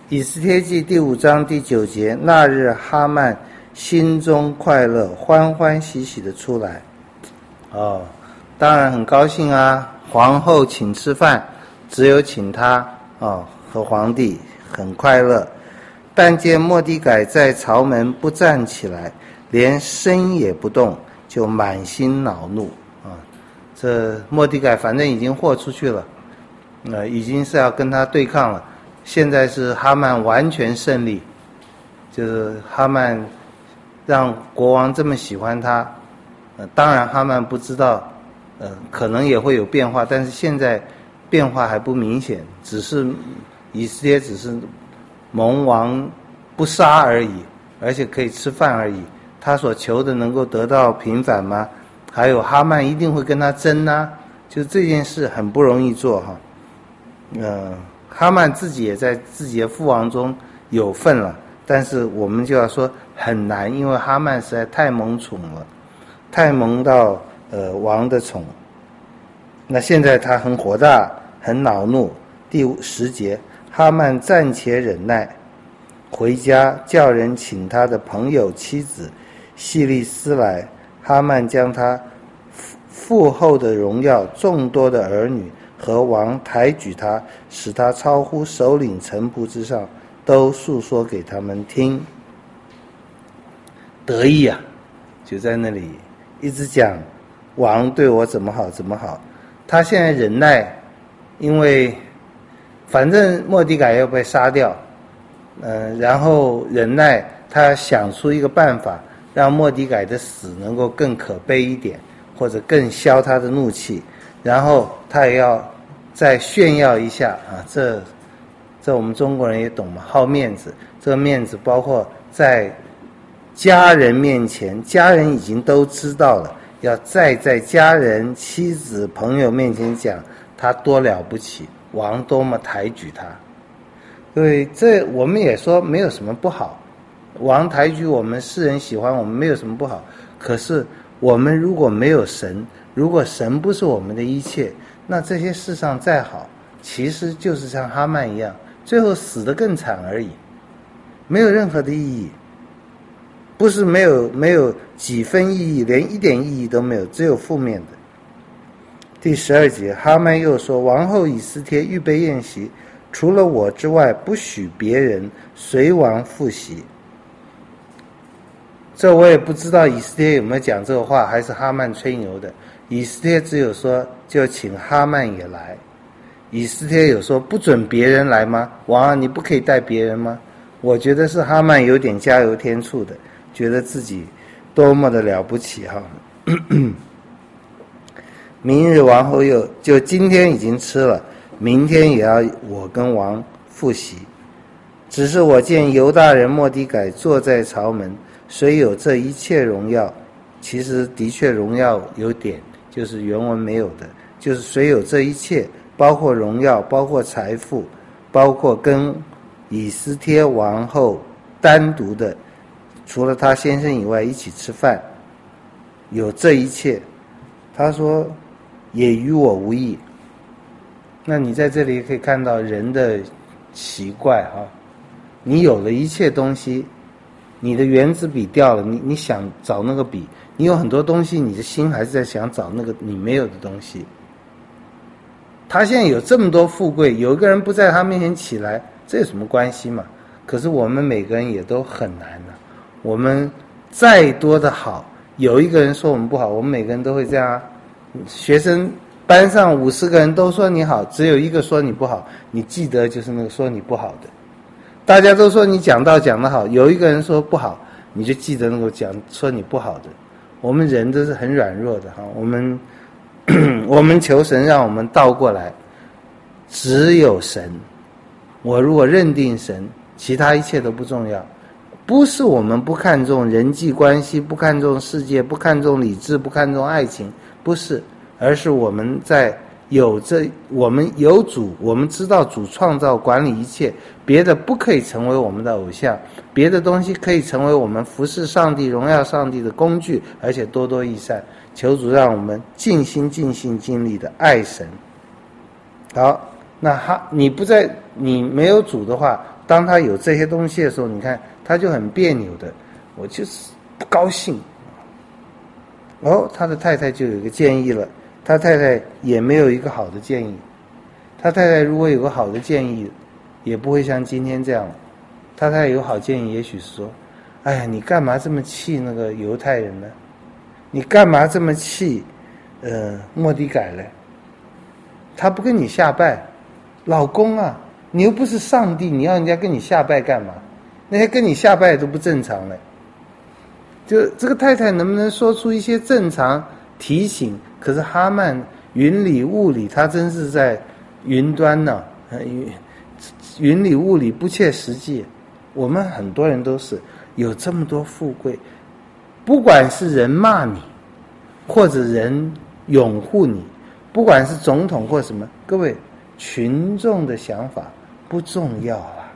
以斯帖记第5章第9节，那日哈曼心中快乐，欢欢喜喜的出来。当然很高兴啊，皇后请吃饭，只有请他和皇帝很快乐。但见末底改在朝门不站起来，连身也不动，就满心恼怒这末底改反正已经豁出去了，已经是要跟他对抗了。现在是哈曼完全胜利，就是哈曼让国王这么喜欢他，当然哈曼不知道，可能也会有变化，但是现在变化还不明显，只是以斯帖只是蒙王不杀而已，而且可以吃饭而已。他所求的能够得到平反吗？还有哈曼一定会跟他争啊，就这件事很不容易做哈。哈曼自己也在自己的父王中有份了，但是我们就要说很难，因为哈曼实在太蒙宠了，太蒙到王的宠。那现在他很火大，很恼怒。第10节，哈曼暂且忍耐，回家叫人请他的朋友妻子细利斯来。哈曼将他父后的荣耀、众多的儿女和王抬举他，使他超乎首领臣仆之上，都述说给他们听。得意啊，就在那里一直讲王对我怎么好怎么好。他现在忍耐，因为反正末底改要被杀掉，然后忍耐，他想出一个办法，让末底改的死能够更可悲一点，或者更消他的怒气，然后他也要再炫耀一下啊！这我们中国人也懂嘛，好面子。这个面子包括在家人面前，家人已经都知道了，要再在家人、妻子、朋友面前讲他多了不起，王多么抬举他。所以这我们也说没有什么不好，王抬举我们，世人喜欢我们，没有什么不好。可是我们如果没有神，如果神不是我们的一切，那这些世上再好，其实就是像哈曼一样，最后死得更惨而已，没有任何的意义。不是没有几分意义，连一点意义都没有，只有负面的。第12节，哈曼又说，王后以斯帖预备宴席，除了我之外，不许别人随王赴席。这我也不知道以斯帖有没有讲这个话，还是哈曼吹牛的。以斯帖只有说就请哈曼也来。以斯帖有说不准别人来吗？王啊，你不可以带别人吗？我觉得是哈曼有点加油添醋的，觉得自己多么的了不起哈。明日王后就今天已经吃了，明天也要我跟王赴席。只是我见犹大人末底改坐在朝门，虽有这一切荣耀，其实的确荣耀有点就是原文没有的，就是虽有这一切，包括荣耀，包括财富，包括跟以斯帖王后单独的除了他先生以外一起吃饭，有这一切，他说也与我无益。那你在这里可以看到人的奇怪哈，你有了一切东西，你的原子笔掉了，你想找那个笔，你有很多东西，你的心还是在想找那个你没有的东西。他现在有这么多富贵，有一个人不在他面前起来，这有什么关系嘛？可是我们每个人也都很难啊，我们再多的好，有一个人说我们不好，我们每个人都会这样啊。学生班上50个人都说你好，只有一个说你不好，你记得就是那个说你不好的。大家都说你讲道讲得好，有一个人说不好，你就记得那个说你不好的。我们人都是很软弱的哈，我们求神让我们倒过来，只有神。我如果认定神，其他一切都不重要。不是我们不看重人际关系，不看重世界，不看重理智，不看重爱情，不是，而是我们我们有主，我们知道主创造管理一切，别的不可以成为我们的偶像，别的东西可以成为我们服侍上帝、荣耀上帝的工具，而且多多益善。求主让我们尽心尽性尽力的爱神。好，那你没有主的话， 当他有这些东西的时候，你看他就很别扭的，我就是不高兴。他的太太就有一个建议了，他太太也没有一个好的建议。他太太如果有个好的建议，也不会像今天这样。他太太有好建议，也许是说，哎呀，你干嘛这么气那个犹太人呢？你干嘛这么气末底改呢？他不跟你下拜，老公啊，你又不是上帝，你要人家跟你下拜干嘛？那些跟你下拜都不正常了。就这个太太能不能说出一些正常提醒？可是哈曼云里雾里，他真是在云端呢，云里雾里不切实际。我们很多人都是有这么多富贵，不管是人骂你，或者人拥护你，不管是总统或什么，各位，群众的想法不重要啊。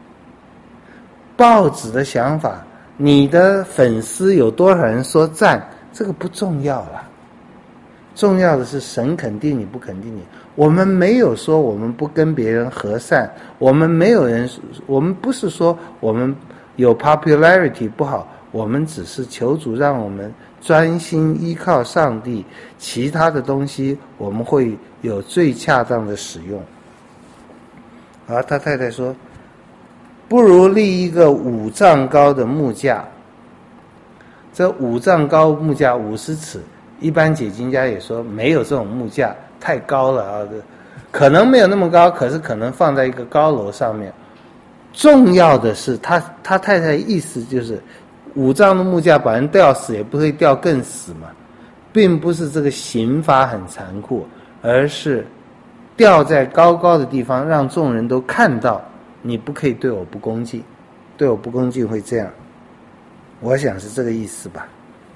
报纸的想法，你的粉丝有多少人说赞，这个不重要了。重要的是神肯定你不肯定你。我们没有说我们不跟别人和善，我们不是说我们有 popularity 不好，我们只是求主让我们专心依靠上帝，其他的东西我们会有最恰当的使用。他太太说，不如立一个5丈高的木架。这5丈高木架50尺，一般解经家也说没有这种木架，太高了啊，可能没有那么高，可是可能放在一个高楼上面。重要的是他太太意思就是5丈的木架把人吊死也不会吊更死嘛，并不是这个刑罚很残酷，而是吊在高高的地方，让众人都看到你不可以对我不恭敬，对我不恭敬会这样。我想是这个意思吧。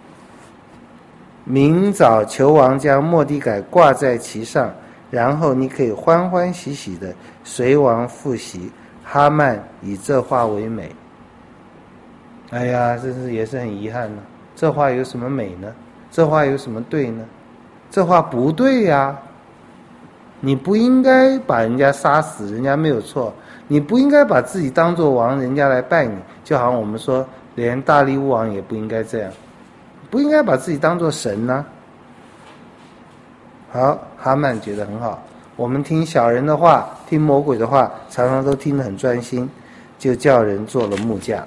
明早求王将末底改挂在其上，然后你可以欢欢喜喜的随王复习。哈曼以这话为美。哎呀，真是也是很遗憾呢。这话有什么美呢？这话有什么对呢？这话不对呀。你不应该把人家杀死，人家没有错。你不应该把自己当作王，人家来拜你。就好像我们说，连大利乌王也不应该这样，不应该把自己当作神呢。好，哈曼觉得很好。我们听小人的话，听魔鬼的话，常常都听得很专心，就叫人做了木架。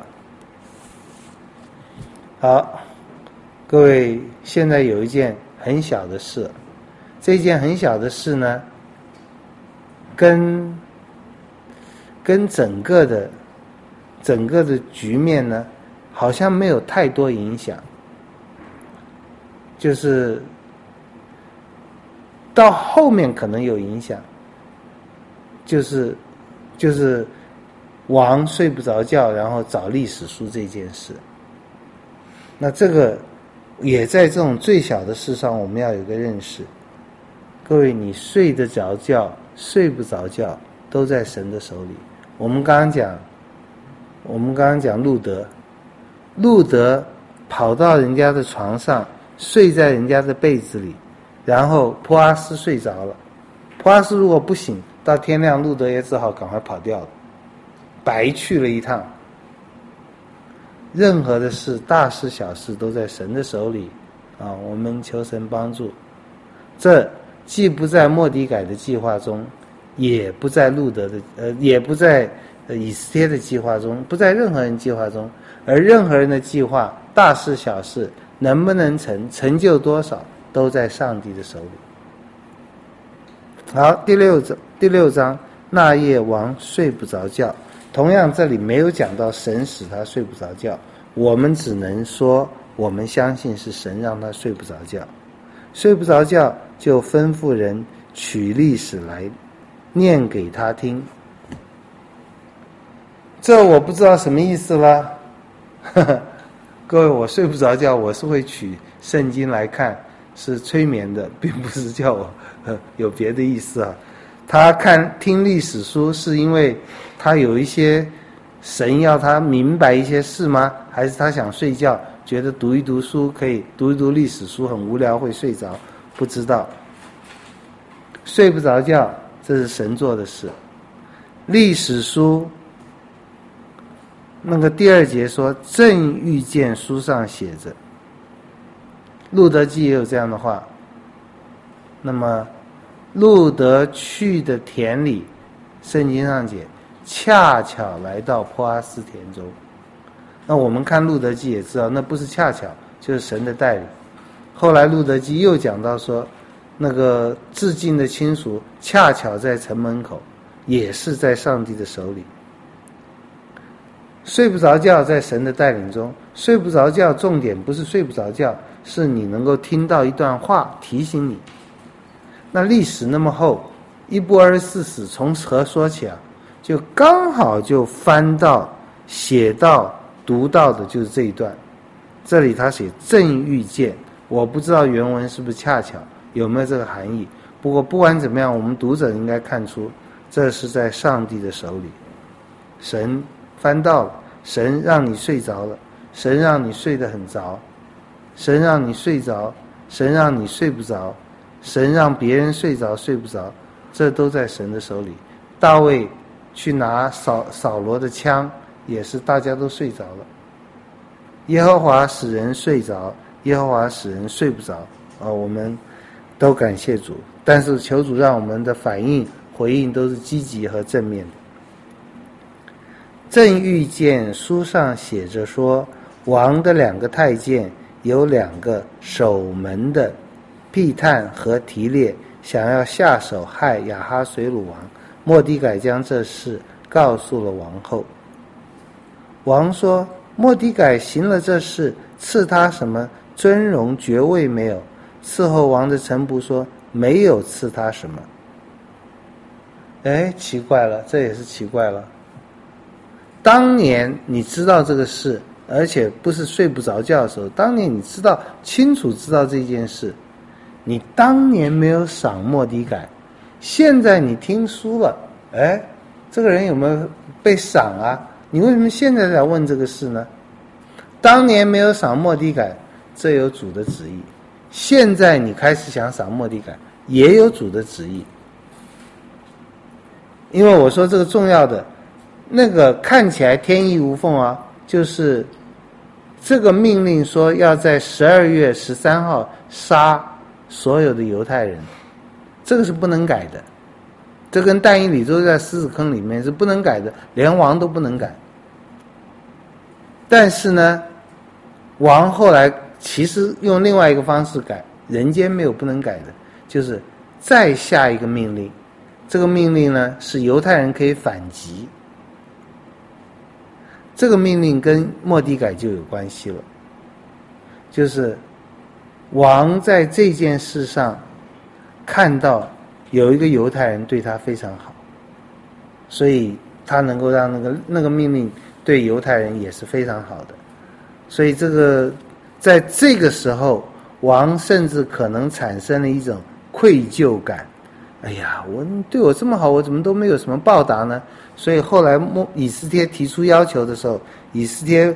好，各位，现在有一件很小的事，这件很小的事呢，跟整个的局面呢，好像没有太多影响，就是到后面可能有影响，就是王睡不着觉，然后找历史书这件事。那这个也在这种最小的事上，我们要有个认识。各位，你睡得着觉，睡不着觉，都在神的手里。我们刚刚讲路德跑到人家的床上，睡在人家的被子里，然后波阿斯睡着了。波阿斯如果不醒，到天亮，路德也只好赶快跑掉了，白去了一趟。任何的事，大事小事，都在神的手里啊！我们求神帮助。这既不在末底改的计划中，也不在也不在以斯帖的计划中，不在任何人计划中。而任何人的计划，大事小事，能不能成就多少，都在上帝的手里。好，第六章，那夜王睡不着觉。同样，这里没有讲到神使他睡不着觉，我们只能说我们相信是神让他睡不着觉。睡不着觉，就吩咐人取历史来念给他听。这我不知道什么意思了。各位，我睡不着觉，我是会取圣经来看，是催眠的，并不是叫我有别的意思啊。他听历史书是因为他有一些神要他明白一些事吗？还是他想睡觉，觉得读一读书可以读一读历史书很无聊会睡着？不知道。睡不着觉，这是神做的事。历史书那个第2节说正遇见书上写着，路德记也有这样的话。那么路德去的田里，圣经上写恰巧来到波阿斯田中。那我们看路德记也知道，那不是恰巧，就是神的带领。后来路德记又讲到说，那个至近的亲属恰巧在城门口，也是在上帝的手里。睡不着觉在神的带领中，睡不着觉重点不是睡不着觉，是你能够听到一段话提醒你。那历史那么厚，一部24史从何说起啊？就刚好就翻到写到读到的就是这一段。这里他写正遇见，我不知道原文是不是恰巧，有没有这个含义。不过不管怎么样，我们读者应该看出这是在上帝的手里。神翻到了，神让你睡着了，神让你睡得很着，神让你睡着，神让你睡不着，神让别人睡着睡不着，这都在神的手里。大卫去拿扫罗的枪，也是大家都睡着了。耶和华使人睡着，耶和华使人睡不着。我们都感谢主，但是求主让我们的反应回应都是积极和正面的。正遇见书上写着说，王的2个太监有2个守门的，辟探和提列想要下手害亚哈随鲁王。末底改将这事告诉了王后。王说，末底改行了这事，赐他什么尊荣爵位没有？伺候王的臣仆说，没有赐他什么。奇怪了，这也是奇怪了。当年你知道这个事，而且不是睡不着觉的时候，当年你清楚知道这件事，你当年没有赏末底改，现在你听书了，这个人有没有被赏啊？你为什么现在才问这个事呢？当年没有赏末底改，这有主的旨意。现在你开始想赏末底改，也有主的旨意。因为我说这个重要的，那个看起来天衣无缝啊，就是这个命令说要在12月13号杀所有的犹太人，这个是不能改的。这跟但以理都在狮子坑里面是不能改的，连王都不能改。但是呢，王后来其实用另外一个方式改，人间没有不能改的，就是再下一个命令。这个命令呢，是犹太人可以反击。这个命令跟末底改就有关系了，就是王在这件事上看到有一个犹太人对他非常好，所以他能够让那个命令对犹太人也是非常好的。所以这个在这个时候，王甚至可能产生了一种愧疚感。你对我这么好，我怎么都没有什么报答呢？所以后来以斯帖提出要求的时候，以斯帖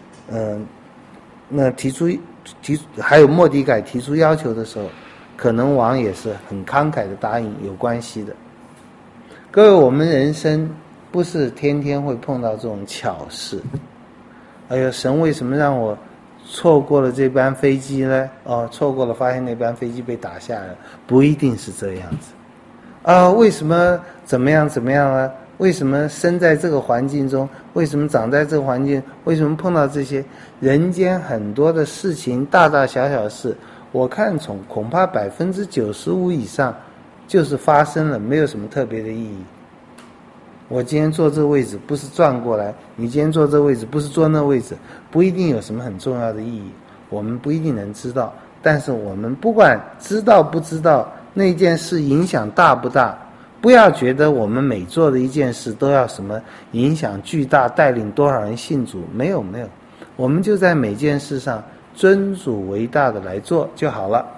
还有末底改提出要求的时候，可能王也是很慷慨的答应，有关系的。各位，我们人生不是天天会碰到这种巧事。神为什么让我错过了这班飞机呢？错过了，发现那班飞机被打下来了，不一定是这样子。为什么怎么样啊？为什么生在这个环境中？为什么长在这个环境？为什么碰到这些人间很多的事情，大大小小的事？我看恐怕95%以上就是发生了，没有什么特别的意义。我今天坐这个位置不是转过来，你今天坐这个位置不是坐那个位置，不一定有什么很重要的意义，我们不一定能知道。但是我们不管知道不知道那件事影响大不大，不要觉得我们每做的一件事都要什么影响巨大，带领多少人信主，没有，我们就在每件事上尊主为大的来做就好了。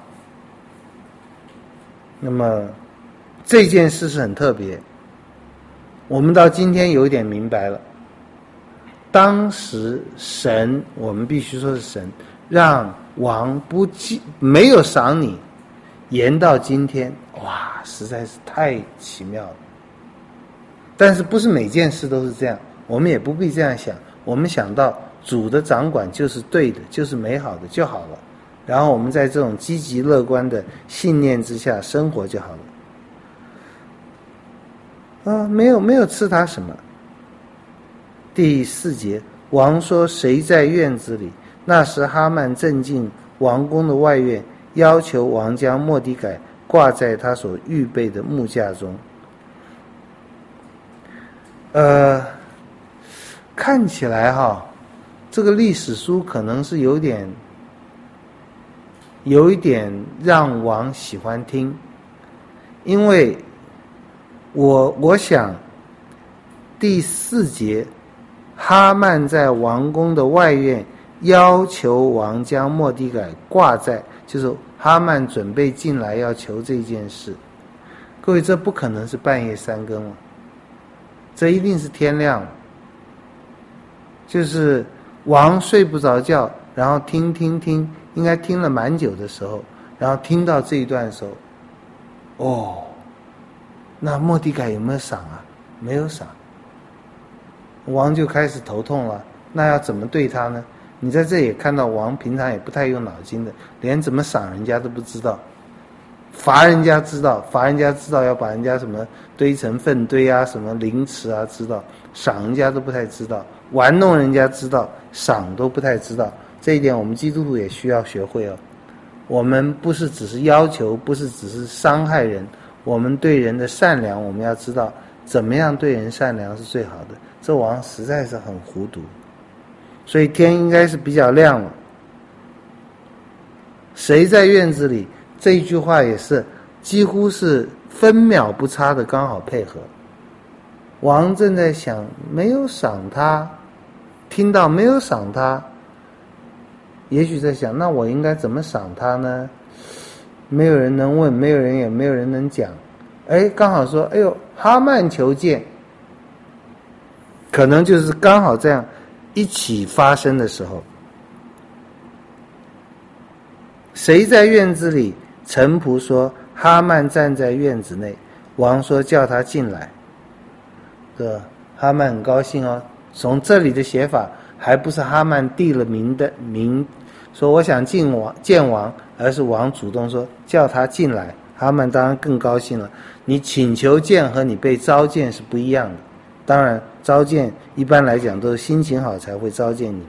那么这件事是很特别，我们到今天有一点明白了。当时神，我们必须说是神，让王没有赏你，延到今天，实在是太奇妙了。但是不是每件事都是这样，我们也不必这样想， 我们想到主的掌管就是对的，就是美好的就好了，然后我们在这种积极乐观的信念之下生活就好了。没有吃他什么。第4节，王说谁在院子里？那时哈曼正进王宫的外院，要求王将末底改挂在他所预备的木架中。看起来这个历史书可能是有一点让王喜欢听，因为我想第4节，哈曼在王宫的外院要求王将末底改挂在，就是哈曼准备进来要求这件事。各位，这不可能是半夜3更了，这一定是天亮了，就是王睡不着觉，然后听，应该听了蛮久的时候，然后听到这一段的时候，那末底改有没有赏啊？没有赏。王就开始头痛了，那要怎么对他呢？你在这也看到王平常也不太用脑筋的，连怎么赏人家都不知道，罚人家知道要把人家什么堆成粪堆啊，什么凌迟啊知道，赏人家都不太知道，玩弄人家知道，赏都不太知道。这一点我们基督徒也需要学会哦。我们不是只是要求，不是只是伤害人，我们对人的善良，我们要知道怎么样对人善良是最好的。这王实在是很糊涂，所以天应该是比较亮了。谁在院子里？这一句话也是几乎是分秒不差的刚好配合。王正在想，没有赏他，听到没有赏他，也许在想，那我应该怎么赏他呢？没有人能问，没有人能讲。刚好说，哈曼求见，可能就是刚好这样一起发生的时候。谁在院子里？臣仆说，哈曼站在院子内。王说，叫他进来。哈曼很高兴哦。从这里的写法，还不是哈曼递了名说我想见王，而是王主动说叫他进来。哈曼当然更高兴了。你请求见和你被召见是不一样的。当然召见一般来讲都是心情好才会召见你。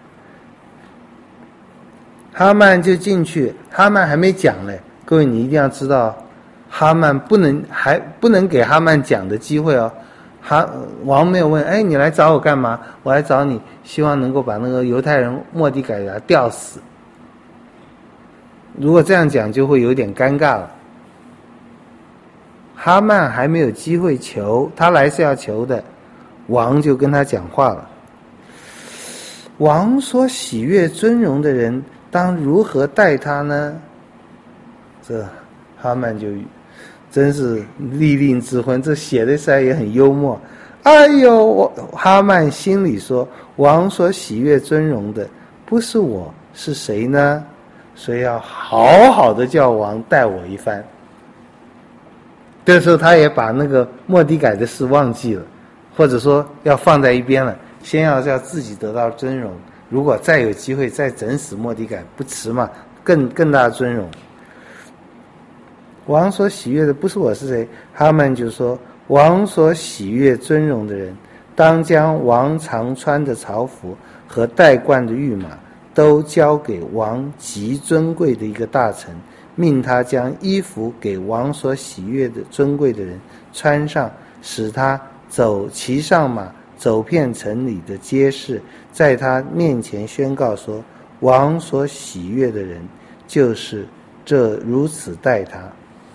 哈曼就进去，哈曼还没讲嘞。各位你一定要知道，哈曼不能给哈曼讲的机会哦。王没有问，你来找我干嘛？我来找你，希望能够把那个犹太人末底改给他吊死。如果这样讲就会有点尴尬了。哈曼还没有机会求，他来是要求的，王就跟他讲话了。王所喜悦尊荣的人，当如何待他呢？这哈曼就真是利令智昏，这写的实在也很幽默。哈曼心里说，王所喜悦尊荣的不是我，是谁呢？所以要好好的叫王待我一番。这时候他也把那个末底改的事忘记了，或者说要放在一边了，先要自己得到尊荣，如果再有机会再整死末底改不迟嘛，更大的尊荣。王所喜悦的不是我，是谁？哈曼就说，王所喜悦尊荣的人，当将王常穿的朝服和戴冠的御马都交给王极尊贵的一个大臣，命他将衣服给王所喜悦的尊贵的人穿上，使他骑上马，走遍城里的街市，在他面前宣告说，王所喜悦的人就是这如此待他。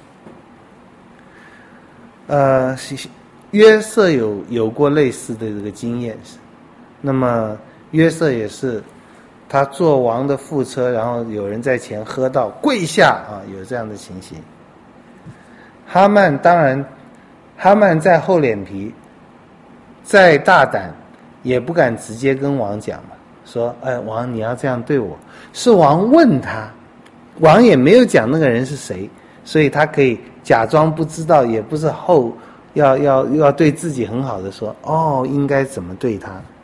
约瑟有过类似的这个经验，那么约瑟也是他坐王的副车，然后有人在前喝到跪下啊，有这样的情形。哈曼再厚脸皮，再大胆，也不敢直接跟王讲嘛，说王你要这样对我，是王问他，王也没有讲那个人是谁，所以他可以假装不知道，也不是要对自己很好的说应该怎么对他。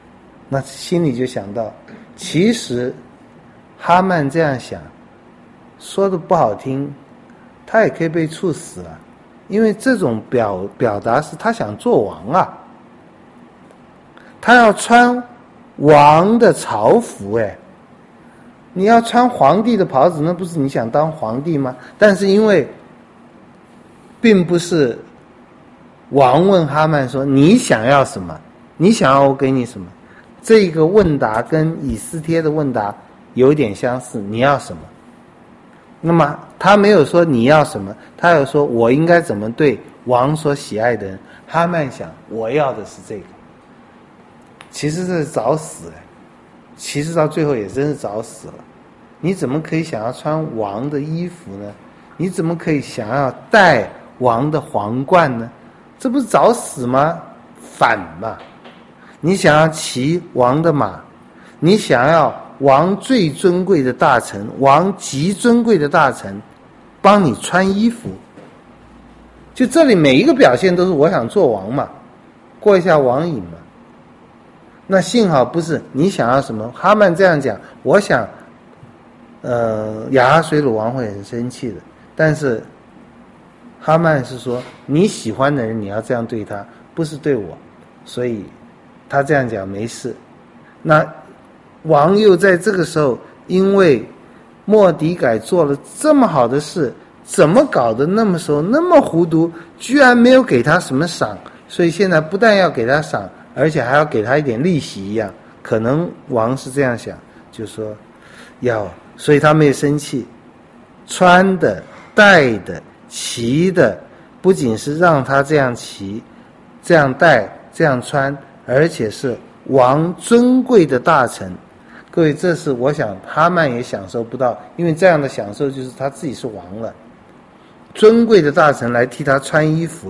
那心里就想到，其实哈曼这样想，说的不好听，他也可以被处死了，因为这种表达是他想做王啊，他要穿王的朝服哎，你要穿皇帝的袍子，那不是你想当皇帝吗？但是因为并不是王问哈曼说你想要什么，你想要我给你什么，这个问答跟以斯帖的问答有点相似，你要什么？那么他没有说你要什么，他有说我应该怎么对王所喜爱的人。哈曼想我要的是这个，其实这是找死，其实到最后也真是找死了。你怎么可以想要穿王的衣服呢？你怎么可以想要戴王的皇冠呢？这不是找死吗？反嘛！你想要骑王的马，你想要王最尊贵的大臣，王极尊贵的大臣帮你穿衣服，就这里每一个表现都是我想做王嘛，过一下王瘾嘛。那幸好不是你想要什么，哈曼这样讲，我想亚哈水鲁王会很生气的，但是哈曼是说你喜欢的人你要这样对他，不是对我，所以他这样讲没事。那王又在这个时候因为末底改做了这么好的事，怎么搞得那么时候那么糊涂，居然没有给他什么赏，所以现在不但要给他赏，而且还要给他一点利息一样，可能王是这样想，就说要，所以他没有生气，穿的戴的骑的不仅是让他这样骑这样戴这样穿，而且是王尊贵的大臣。各位，这是我想哈曼也享受不到，因为这样的享受就是他自己是王了，尊贵的大臣来替他穿衣服，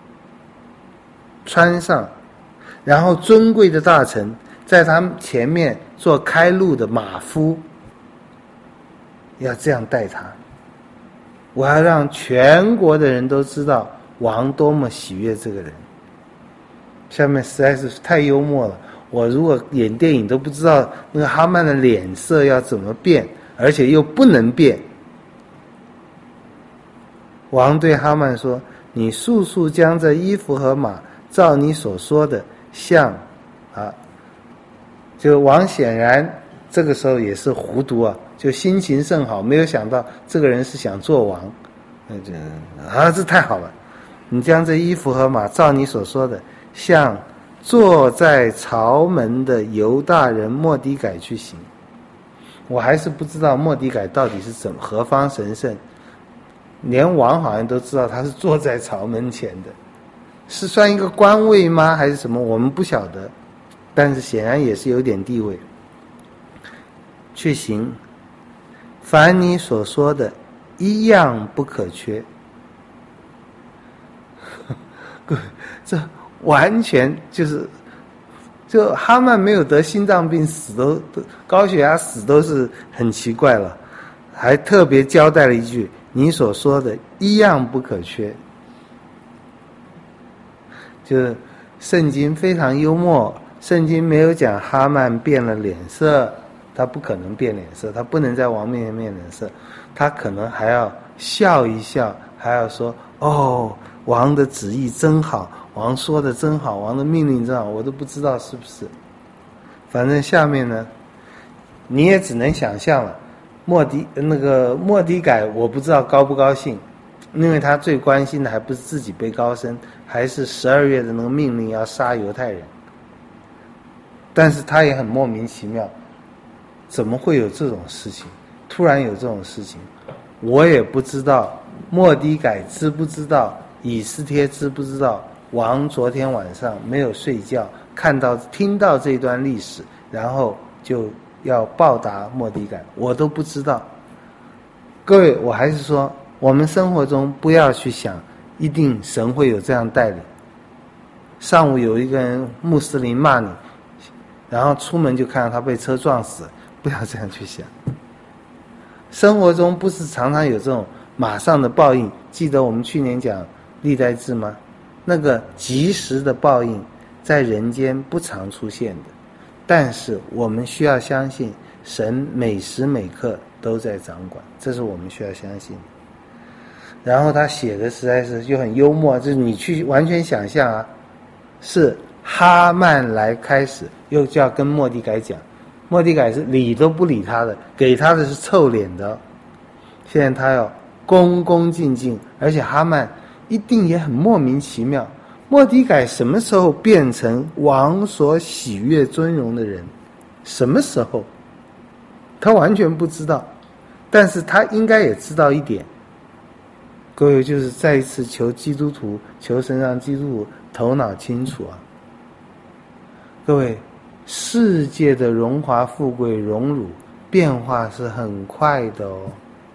穿上，然后尊贵的大臣在他前面做开路的马夫，要这样待他。我要让全国的人都知道王多么喜悦这个人。下面实在是太幽默了，我如果演电影都不知道那个哈曼的脸色要怎么变，而且又不能变。王对哈曼说，你速速将这衣服和马照你所说的像就王显然这个时候也是糊涂啊，就心情甚好，没有想到这个人是想做王，这太好了，你将这衣服和马照你所说的像坐在朝门的犹大人末底改去行。我还是不知道末底改到底是何方神圣，连王好像都知道他是坐在朝门前的，是算一个官位吗还是什么，我们不晓得，但是显然也是有点地位。去行，凡你所说的一样不可缺。这完全就哈曼没有得心脏病死都高血压死都是很奇怪了，还特别交代了一句你所说的一样不可缺。就是圣经非常幽默，圣经没有讲哈曼变了脸色，他不可能变脸色，他不能在王面前变脸色，他可能还要笑一笑，还要说王的旨意真好，王说的真好，王的命令真好，我都不知道是不是。反正下面呢你也只能想象了，末底改我不知道高不高兴，因为他最关心的还不是自己被高升，还是12月的那个命令要杀犹太人。但是他也很莫名其妙，怎么会有这种事情，突然有这种事情，我也不知道末底改知不知道，以斯帖知不知道，王昨天晚上没有睡觉，听到这段历史，然后就要报答末底改，我都不知道。各位，我还是说我们生活中不要去想一定神会有这样带领。上午有一个人穆斯林骂你，然后出门就看到他被车撞死，不要这样去想。生活中不是常常有这种马上的报应，记得我们去年讲历代志吗？那个及时的报应在人间不常出现的， 但是我们需要相信神每时每刻都在掌管，这是我们需要相信的。然后他写的实在是就很幽默，就是你去完全想象啊，是哈曼来开始，又就要跟末底改讲，末底改是理都不理他的，给他的是臭脸的。现在他要恭恭敬敬，而且哈曼一定也很莫名其妙，末底改什么时候变成王所喜悦尊荣的人？什么时候？他完全不知道，但是他应该也知道一点。各位，就是再一次求基督徒，求神让基督徒头脑清楚啊！各位，世界的荣华富贵荣辱变化是很快的哦，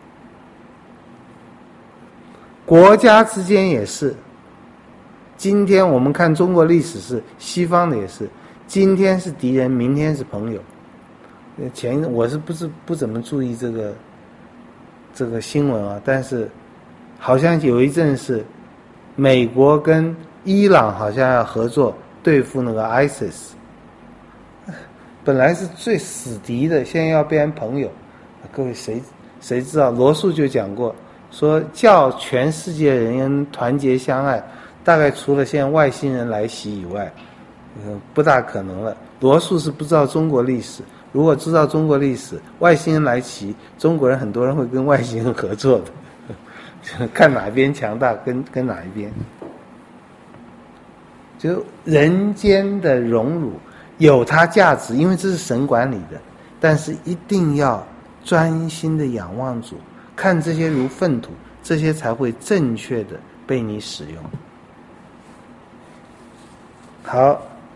国家之间也是。今天我们看中国历史是，西方的也是，今天是敌人，明天是朋友。我是不怎么注意这个新闻啊，但是好像有一阵是美国跟伊朗好像要合作对付那个 ISIS， 本来是最死敌的，现在要变成朋友。各位谁知道？罗素就讲过，说叫全世界人团结相爱，大概除了现在外星人来袭以外，不大可能了。罗素是不知道中国历史，如果知道中国历史，外星人来袭，中国人很多人会跟外星人合作的，看哪边强大，跟哪一边。就人间的荣辱有它价值，因为这是神管理的，但是一定要专心的仰望主，看这些如粪土，这些才会正确的被你使用。好，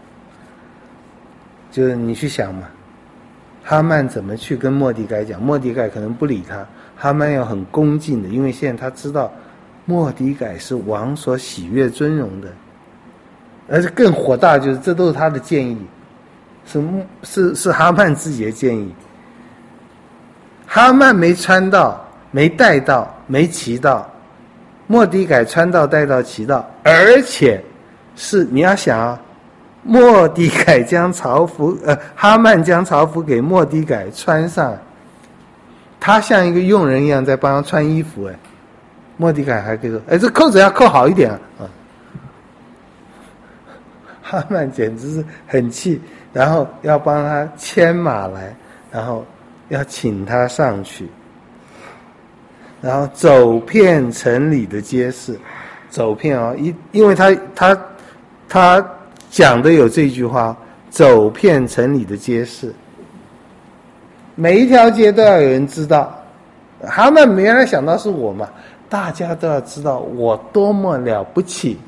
就是你去想嘛，哈曼怎么去跟末底改讲？末底改可能不理他，哈曼要很恭敬的，因为现在他知道末底改是王所喜悦尊荣的，而且更火大就是这都是他的建议，是哈曼自己的建议。哈曼没穿到，没带到，没骑到，末底改穿到带到骑到，而且是你要想啊，末底改将朝服哈曼将朝服给末底改穿上，他像一个佣人一样在帮他穿衣服。末底改还可以说，这扣子要扣好一点啊。哈曼简直是很气，然后要帮他牵马来，然后要请他上去，然后走遍城里的街市，走遍哦，因为他讲的有这句话，走遍城里的街市，每一条街都要有人知道。他们原来想到是我嘛，大家都要知道我多么了不起。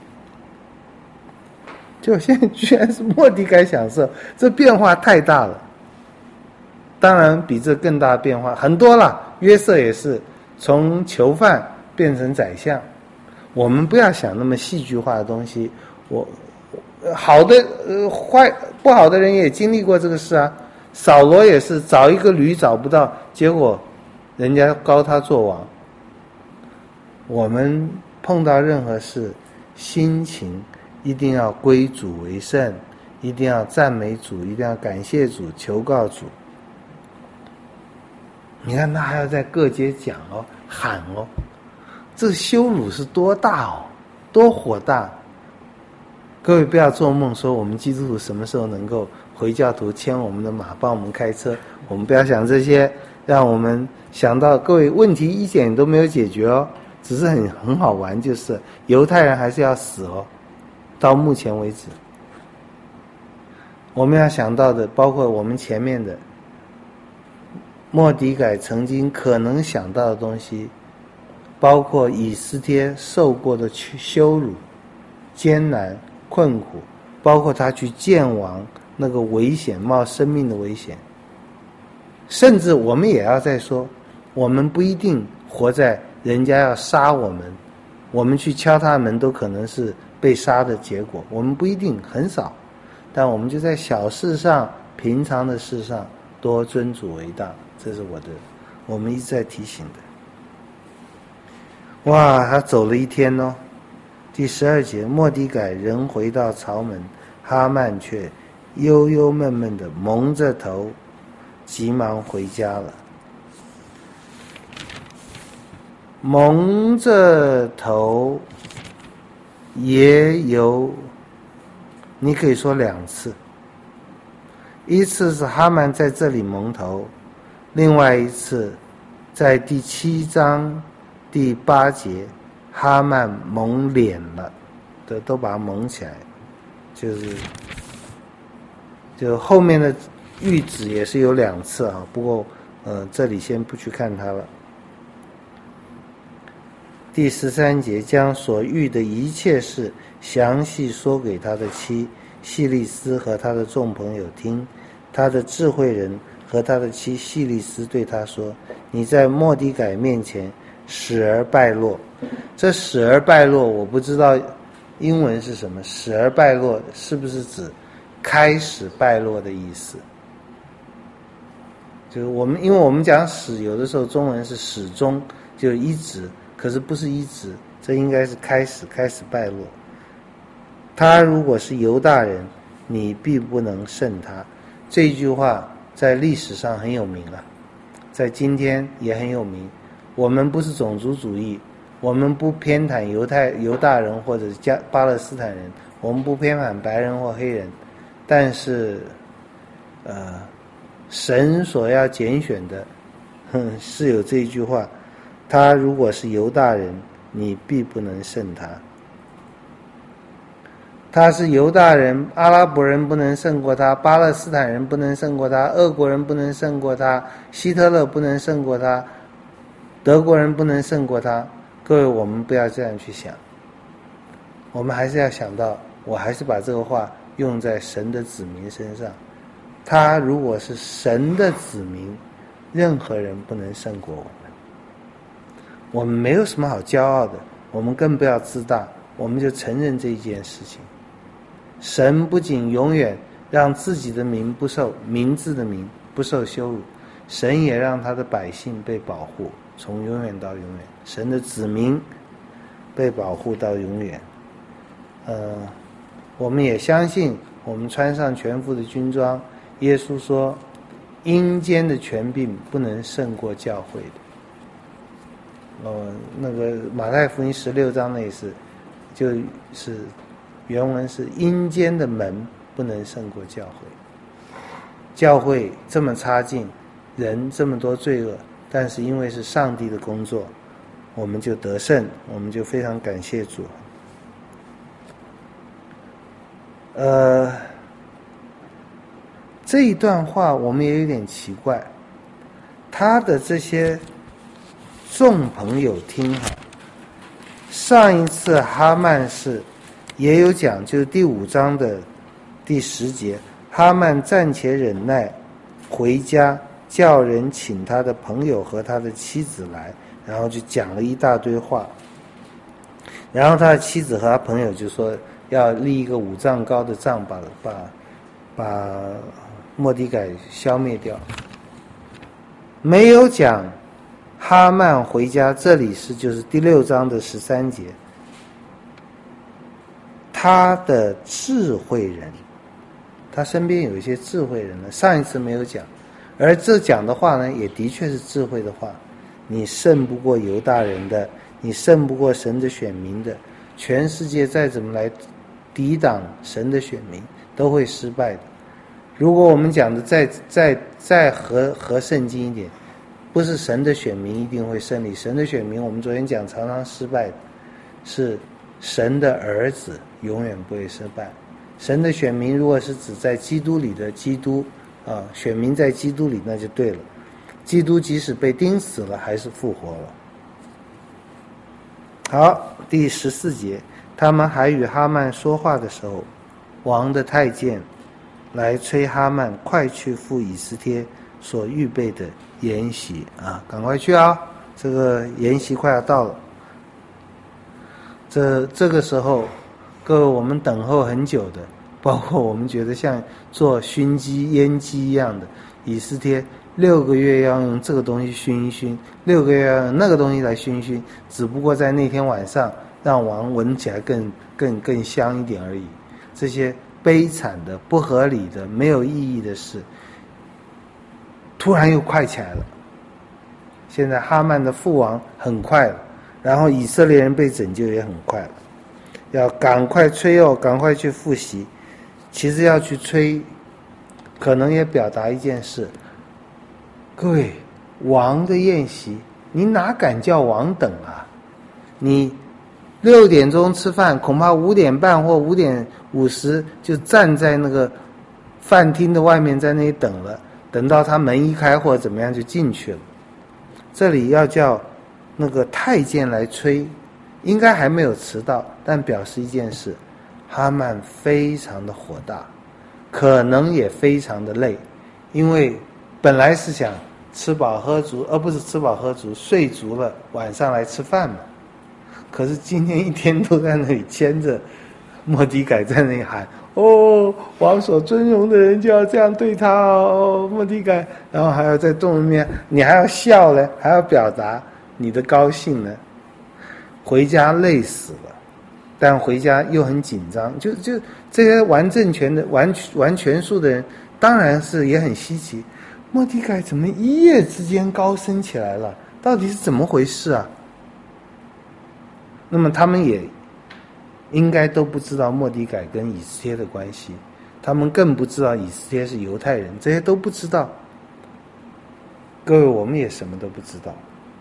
就现在居然是末底改享受，这变化太大了。当然比这更大的变化很多了，约瑟也是从囚犯变成宰相。我们不要想那么戏剧化的东西，好的不好的人也经历过这个事啊。扫罗也是找一个驴找不到，结果人家膏他做王。我们碰到任何事，心情一定要归主为圣，一定要赞美主，一定要感谢主，求告主。你看他还要在各街讲哦，喊哦，这羞辱是多大哦，多火大。各位不要做梦说我们基督徒什么时候能够回教徒牵我们的马帮我们开车，我们不要想这些，让我们想到各位问题一点都没有解决哦，只是很好玩，就是犹太人还是要死哦，到目前为止。我们要想到的包括我们前面的末底改曾经可能想到的东西，包括以斯帖受过的羞辱、艰难、困苦，包括他去见王那个危险，冒生命的危险。甚至我们也要再说，我们不一定活在人家要杀我们，我们去敲他的门都可能是被杀的结果，我们不一定，很少。但我们就在小事上，平常的事上多尊主为大，这是我们一直在提醒的。哇，他走了一天哦。第12节，末底改仍回到朝门，哈曼却忧忧闷闷的蒙着头，急忙回家了。蒙着头也有，你可以说2次，一次是哈曼在这里蒙头，另外一次在第7章第8节，哈曼蒙脸了，都把它蒙起来，就后面的谕旨也是有2次啊，不过这里先不去看它了。第13节，将所遇的一切事详细说给他的妻细利斯和他的众朋友听。他的智慧人和他的妻细利斯对他说：你在末底改面前使而败落。这使而败落我不知道英文是什么，使而败落是不是指开始败落的意思？就是因为我们讲始，有的时候中文是始终，就一直，可是不是一直，这应该是开始败落。他如果是犹大人，你必不能胜他。这一句话在历史上很有名啊，在今天也很有名。我们不是种族主义，我们不偏袒犹大人或者巴勒斯坦人，我们不偏袒白人或黑人，但是神所要拣选的是有这一句话，他如果是犹大人，你必不能胜他。他是犹大人，阿拉伯人不能胜过他，巴勒斯坦人不能胜过他，俄国人不能胜过他，希特勒不能胜过他，德国人不能胜过他。各位，我们不要这样去想，我们还是要想到，我还是把这个话用在神的子民身上。他如果是神的子民，任何人不能胜过我们。我们没有什么好骄傲的，我们更不要自大，我们就承认这一件事情。神不仅永远让自己的名字的名不受羞辱，神也让他的百姓被保护，从永远到永远。神的子民被保护到永远。我们也相信，我们穿上全副的军装，耶稣说阴间的权柄不能胜过教会的。那个马太福音16章那是，就是原文是阴间的门不能胜过教会。教会这么差劲，人这么多罪恶，但是因为是上帝的工作，我们就得胜，我们就非常感谢主。这一段话我们也有点奇怪，他的这些众朋友听哈，上一次哈曼是也有讲，就是第5章的第10节，哈曼暂且忍耐，回家叫人请他的朋友和他的妻子来，然后就讲了一大堆话。然后他的妻子和他朋友就说要立一个5丈高的杖，把末底改消灭掉。没有讲哈曼回家，这里就是第6章的13节。他的智慧人，他身边有一些智慧人呢，上一次没有讲，而这讲的话呢，也的确是智慧的话。你胜不过犹大人的，你胜不过神的选民的，全世界再怎么来抵挡神的选民，都会失败的。如果我们讲的再合圣经一点，不是神的选民一定会胜利，神的选民我们昨天讲常常失败的，是神的儿子永远不会失败。神的选民如果是指在基督里的基督选民在基督里，那就对了。基督即使被钉死了，还是复活了。好，第14节，他们还与哈曼说话的时候，王的太监来催哈曼快去赴以斯帖所预备的筵席赶快去啊，这个筵席快要到了。这个时候，各位我们等候很久的，包括我们觉得像做熏鸡腌鸡一样的，以斯帖6个月要用这个东西熏一熏，6个月要用那个东西来熏一熏，只不过在那天晚上让王闻起来更香一点而已。这些悲惨的、不合理的、没有意义的事，突然又快起来了。现在哈曼的父王很快了，然后以色列人被拯救也很快了。要赶快吹哦，赶快去复习。其实要去吹，可能也表达一件事。各位，王的宴席，你哪敢叫王等啊？你6点钟吃饭，恐怕5点半或5点50就站在那个饭厅的外面，在那里等了，等到他门一开或者怎么样就进去了。这里要叫那个太监来吹，应该还没有迟到，但表示一件事：哈曼非常的火大，可能也非常的累，因为本来是想吃饱喝足，而不是吃饱喝足，睡足了晚上来吃饭嘛。可是今天一天都在那里牵着末底改在那里喊：哦，王所尊荣的人就要这样对他哦，末底改，然后还要在众人面，你还要笑呢，还要表达你的高兴呢。回家累死了，但回家又很紧张，就这些玩政权的、玩权术的人，当然是也很稀奇。末底改怎么一夜之间高升起来了？到底是怎么回事啊？那么他们也应该都不知道末底改跟以斯帖的关系，他们更不知道以斯帖是犹太人，这些都不知道。各位，我们也什么都不知道。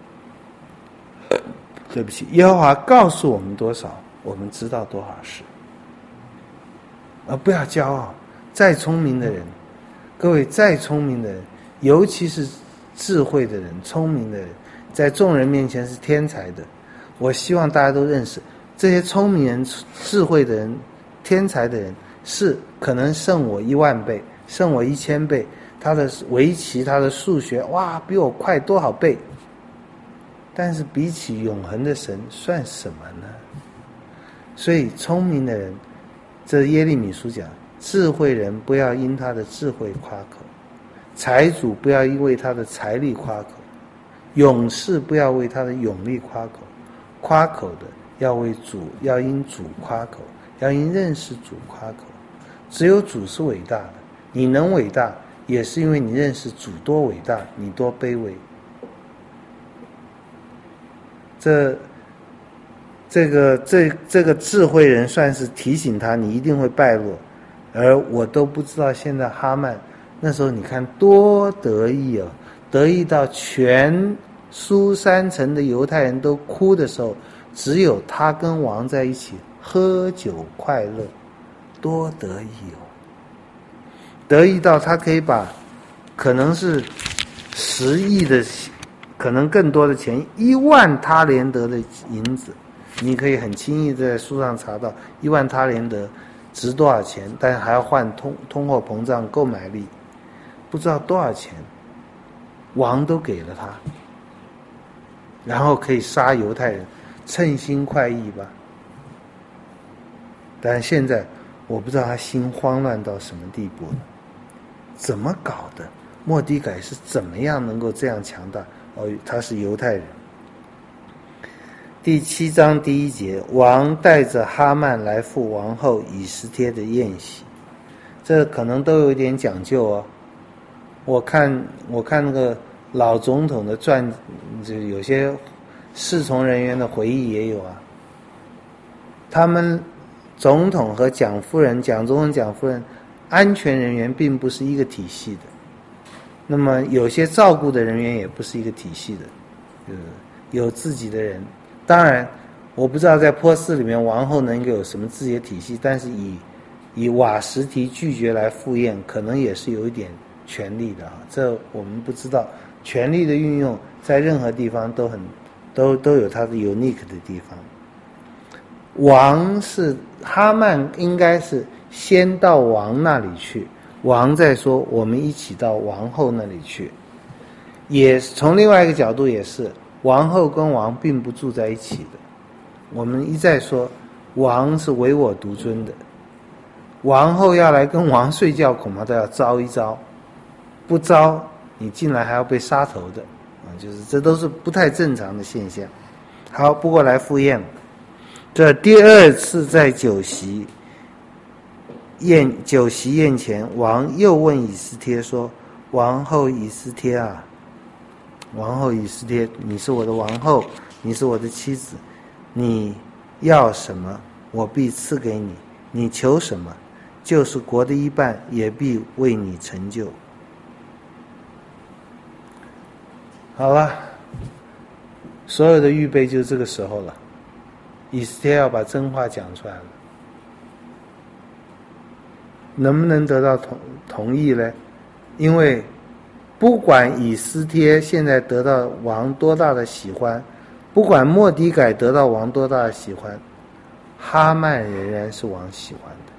对不起，耶和华告诉我们多少，我们知道多少事。而不要骄傲。再聪明的人，各位，再聪明的人，尤其是智慧的人、聪明的人，在众人面前是天才的。我希望大家都认识这些聪明人、智慧的人、天才的人，是可能胜我10000倍，胜我1000倍。他的围棋、他的数学，哇，比我快多少倍？但是比起永恒的神，算什么呢？所以聪明的人，这耶利米书讲，智慧人不要因他的智慧夸口，财主不要因为他的财力夸口，勇士不要为他的勇力夸口，夸口的要因主夸口，要因认识主夸口。只有主是伟大的，你能伟大，也是因为你认识主多伟大，你多卑微。这个智慧人算是提醒他，你一定会败落。而我都不知道现在哈曼那时候你看多得意哦，得意到全苏珊城的犹太人都哭的时候，只有他跟王在一起喝酒快乐，多得意哦！得意到他可以把可能是10亿的，可能更多的钱，10000他连得的银子，你可以很轻易在书上查到10000他连得值多少钱，但还要换通货膨胀购买力，不知道多少钱，王都给了他，然后可以杀犹太人，称心快意吧。但现在我不知道他心慌乱到什么地步了，怎么搞的？末底改是怎么样能够这样强大？哦，他是犹太人。第7章第1节，王带着哈曼来赴王后以斯帖的宴席，这可能都有点讲究哦。我看那个老总统的传，就有些侍从人员的回忆也有啊。他们总统和蒋夫人、蒋总统、蒋夫人，安全人员并不是一个体系的。那么有些照顾的人员也不是一个体系的，有自己的人。当然，我不知道在波斯里面王后能够有什么自己的体系，但是以瓦实提拒绝来赴宴，可能也是有一点权力的啊。这我们不知道，权力的运用在任何地方都有它的 unique 的地方。王是哈曼，应该是先到王那里去。王再说我们一起到王后那里去，也从另外一个角度也是，王后跟王并不住在一起的。我们一再说王是唯我独尊的，王后要来跟王睡觉恐怕都要招一招，不招你进来还要被杀头的就是这都是不太正常的现象。好，不过来赴宴，这第2次在酒席， 酒席宴前，王又问以斯帖说：“王后以斯帖啊，王后以斯帖，你是我的王后，你是我的妻子，你要什么，我必赐给你；你求什么，就是国的一半，也必为你成就。”好了，所有的预备就这个时候了。以斯帖要把真话讲出来了，能不能得到同意呢？因为不管以斯帖现在得到王多大的喜欢，不管末底改得到王多大的喜欢，哈曼仍然是王喜欢的。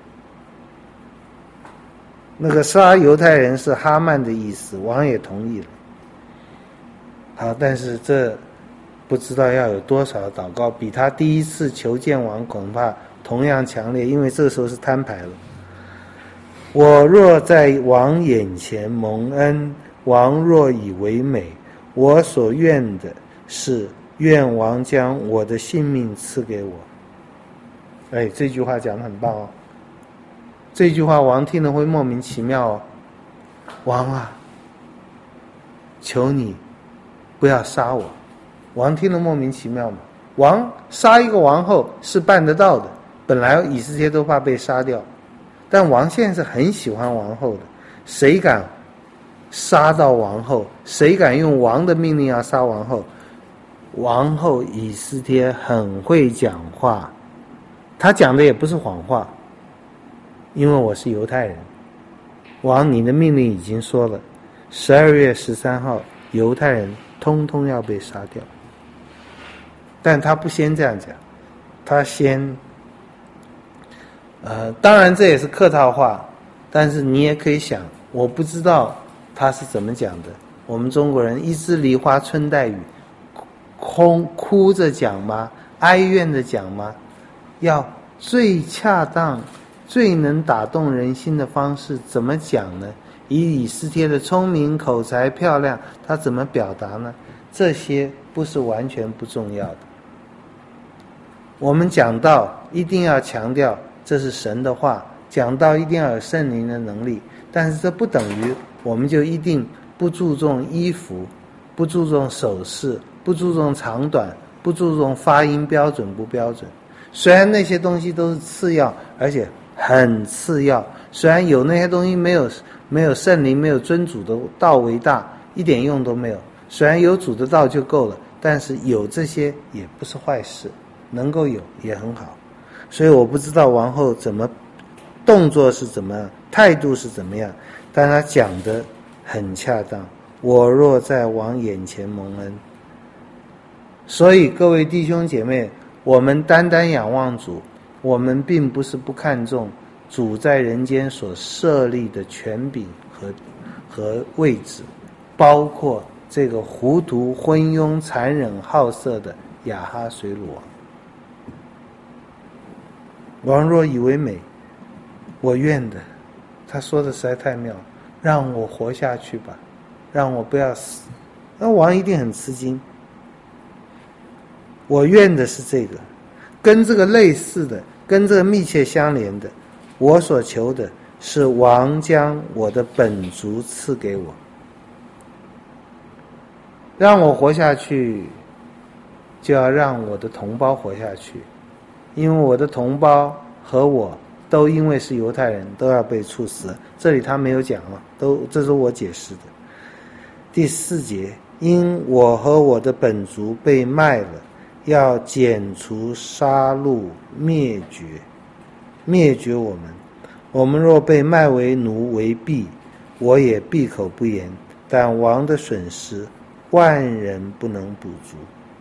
那个杀犹太人是哈曼的意思，王也同意了。好，但是这不知道要有多少祷告，比他第一次求见王恐怕同样强烈，因为这时候是摊牌了。我若在王眼前蒙恩，王若以为美，我所愿的是愿王将我的性命赐给我。哎，这句话讲得很棒哦。这句话王听了会莫名其妙哦。王啊，求你不要杀我。王听了莫名其妙嘛。王杀一个王后是办得到的，本来以斯帖都怕被杀掉，但王现在是很喜欢王后的，谁敢杀到王后？谁敢用王的命令要杀王后？王后以斯帖很会讲话，他讲的也不是谎话，因为我是犹太人。王，你的命令已经说了，12月13号犹太人通通要被杀掉。但他不先这样讲，他先当然这也是客套话，但是你也可以想，我不知道他是怎么讲的。我们中国人一枝梨花春带雨，哭着讲吗？哀怨的讲吗？要最恰当最能打动人心的方式怎么讲呢？以斯帖的聪明口才漂亮，他怎么表达呢？这些不是完全不重要的。我们讲道一定要强调这是神的话，讲道一定要有圣灵的能力，但是这不等于我们就一定不注重衣服，不注重手势，不注重长短，不注重发音标准不标准。虽然那些东西都是次要，而且很次要，虽然有那些东西没有圣灵没有尊主的道为大，一点用都没有，虽然有主的道就够了，但是有这些也不是坏事，能够有也很好。所以我不知道王后怎么动作是怎么样，态度是怎么样，但她讲的很恰当。我若在王眼前蒙恩。所以各位弟兄姐妹，我们单单仰望主，我们并不是不看重主在人间所设立的权柄和位置，包括这个糊涂昏庸残忍好色的亚哈随鲁王。王若以为美，我愿的，他说的实在太妙，让我活下去吧，让我不要死。那王一定很吃惊。我愿的是这个，跟这个类似的，跟这个密切相连的，我所求的是王将我的本族赐给我，让我活下去，就要让我的同胞活下去，因为我的同胞和我都因为是犹太人，都要被处死。这里他没有讲了，这是我解释的。第4节，因我和我的本族被卖了，要剪除杀戮灭绝我们。我们若被卖为奴为婢，我也闭口不言，但王的损失万人不能补足。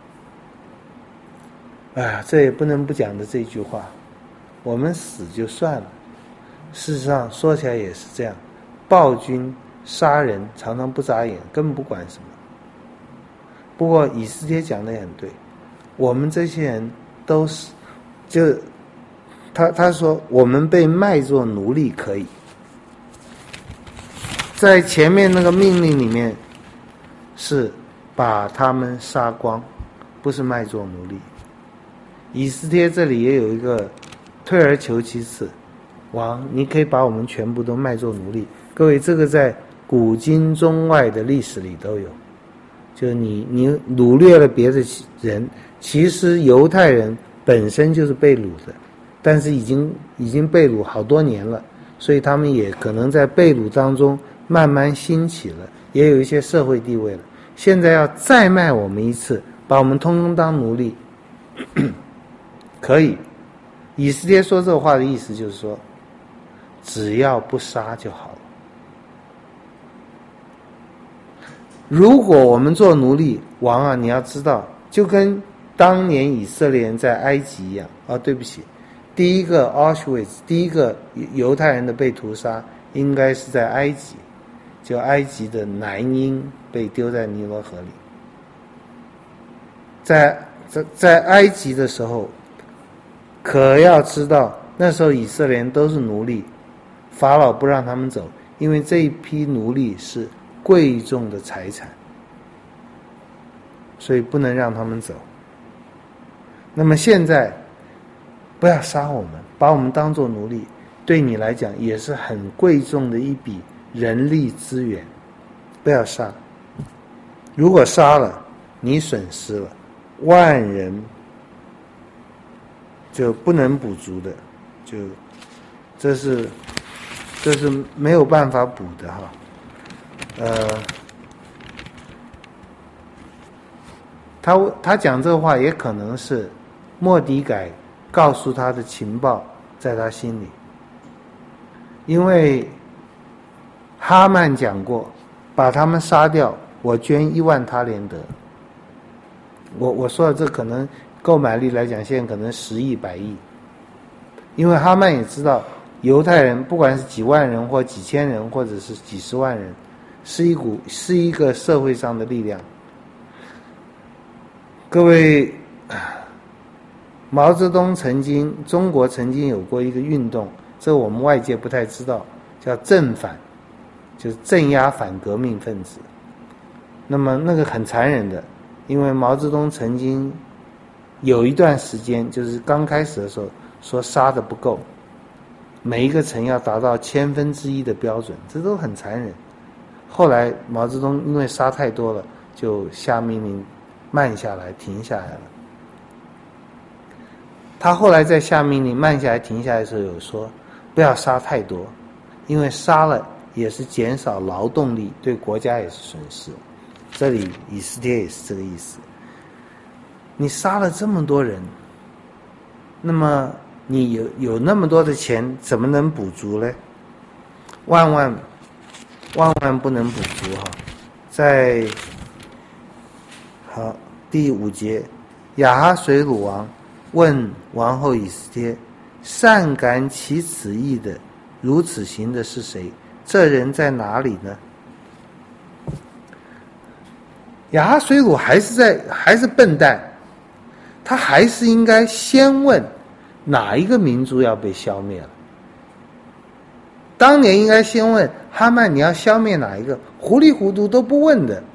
这也不能不讲的这句话，我们死就算了。事实上说起来也是这样，暴君杀人常常不眨眼，根本不管什么。不过以斯帖讲的也很对，我们这些人都是，就他说我们被卖作奴隶可以，在前面那个命令里面是把他们杀光，不是卖作奴隶。以斯帖这里也有一个退而求其次， 王，你可以把我们全部都卖做奴隶。各位，这个在古今中外的历史里都有，就是你掳掠了别的人，其实犹太人本身就是被掳的，但是已经被掳好多年了，所以他们也可能在被掳当中慢慢兴起了，也有一些社会地位了。现在要再卖我们一次，把我们通通当奴隶，可以。以斯帖说这话的意思就是说，只要不杀就好了。如果我们做奴隶，王啊，你要知道，就跟当年以色列人在埃及一样。对不起，第一个 Auschwitz， 第一个犹太人的被屠杀应该是在埃及，就埃及的男婴被丢在尼罗河里。在埃及的时候，可要知道，那时候以色列人都是奴隶，法老不让他们走，因为这一批奴隶是贵重的财产，所以不能让他们走。那么现在不要杀我们，把我们当作奴隶，对你来讲也是很贵重的一笔人力资源，不要杀。如果杀了，你损失了，万人就不能补足的，就这是没有办法补的哈。他讲这话也可能是末底改告诉他的情报在他心里，因为哈曼讲过，把他们杀掉，我捐10000他连德。我说的这可能购买力来讲，现在可能10亿100亿，因为哈曼也知道犹太人不管是几万人或几千人或者是几十万人，是一个社会上的力量。各位，毛泽东中国曾经有过一个运动，这我们外界不太知道，叫正反，就是镇压反革命分子。那么那个很残忍的，因为毛泽东曾经有一段时间，就是刚开始的时候说杀的不够，每一个城要达到1/1000的标准，这都很残忍。后来毛泽东因为杀太多了，就下命令慢下来，停下来了。他后来在下命令慢下来停下来的时候有说，不要杀太多，因为杀了也是减少劳动力，对国家也是损失。这里以斯帖也是这个意思。你杀了这么多人，那么你有那么多的钱，怎么能补足呢？万万不能补足哈。在第5节，亚哈水鲁王问王后以斯帖，善感起此意的如此行的是谁？这人在哪里呢？亚哈水鲁还是笨蛋，他还是应该先问哪一个民族要被消灭了。当年应该先问哈曼，你要消灭哪一个？糊里糊涂都不问的。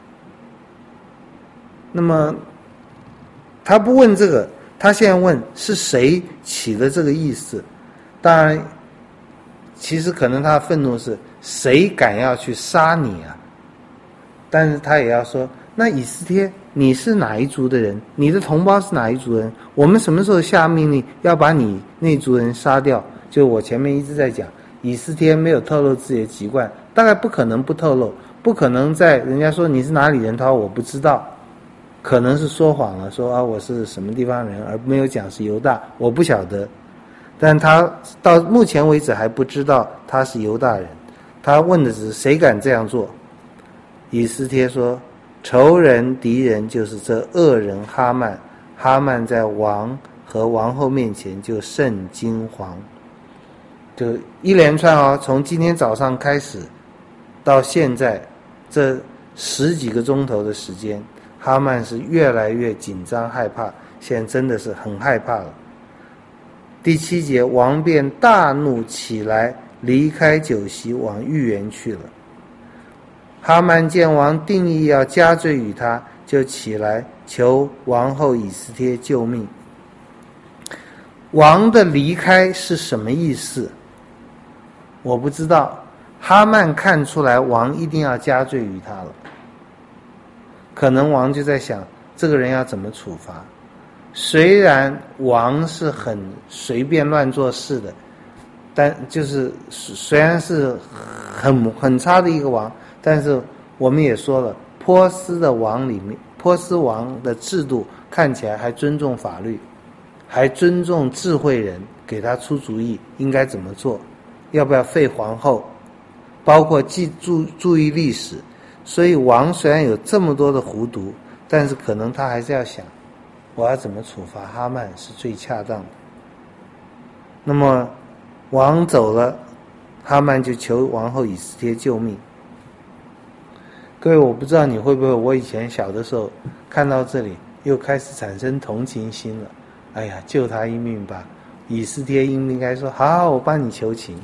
那么他不问这个，他现在问是谁起了这个意思。当然其实可能他的愤怒是谁敢要去杀你啊，但是他也要说，那以斯帖你是哪一族的人？你的同胞是哪一族人？我们什么时候下命令要把你那族人杀掉？就我前面一直在讲，以斯帖没有透露自己的籍贯，大概不可能不透露，不可能在人家说你是哪里人，他说我不知道，可能是说谎了，说我是什么地方人，而没有讲是犹大，我不晓得。但他到目前为止还不知道他是犹大人，他问的是谁敢这样做。以斯帖说，仇人敌人就是这恶人哈曼，哈曼在王和王后面前就甚惊惶。就一连串从今天早上开始到现在这10几个钟头的时间，哈曼是越来越紧张害怕，现在真的是很害怕了。第7节，王便大怒起来，离开酒席，往御园去了。哈曼见王定义要加罪于他，就起来求王后以斯帖救命。王的离开是什么意思？ 我不知道。哈曼看出来王一定要加罪于他了，可能王就在想这个人要怎么处罚。虽然王是很随便乱做事的，但就是虽然是很差的一个王，但是我们也说了，波斯王的制度看起来还尊重法律，还尊重智慧人，给他出主意应该怎么做，要不要废皇后，包括注意历史。所以王虽然有这么多的糊涂，但是可能他还是要想，我要怎么处罚哈曼是最恰当的。那么王走了，哈曼就求王后以斯帖救命。各位，我不知道你会不会，我以前小的时候看到这里又开始产生同情心了。哎呀，救他一命吧，以斯帖应该说好，我帮你求情。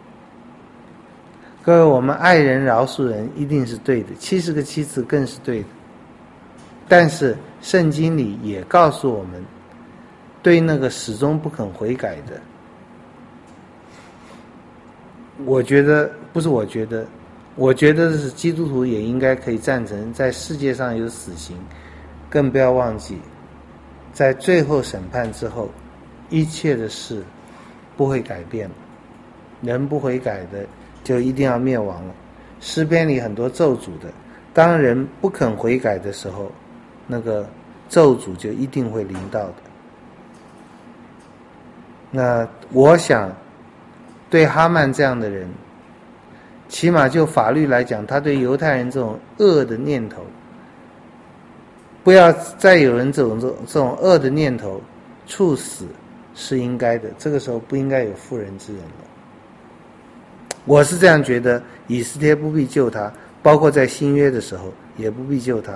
各位，我们爱人饶恕人一定是对的，70个妻子更是对的。但是圣经里也告诉我们，对那个始终不肯悔改的，我觉得是基督徒也应该可以赞成，在世界上有死刑，更不要忘记，在最后审判之后，一切的事不会改变了，人不悔改的就一定要灭亡了。诗篇里很多咒诅的，当人不肯悔改的时候，那个咒诅就一定会临到的。那我想对哈曼这样的人，起码就法律来讲，他对犹太人这种恶的念头，不要再有人这种恶的念头处死是应该的，这个时候不应该有妇人之仁了。我是这样觉得，以斯帖不必救他，包括在新约的时候也不必救他。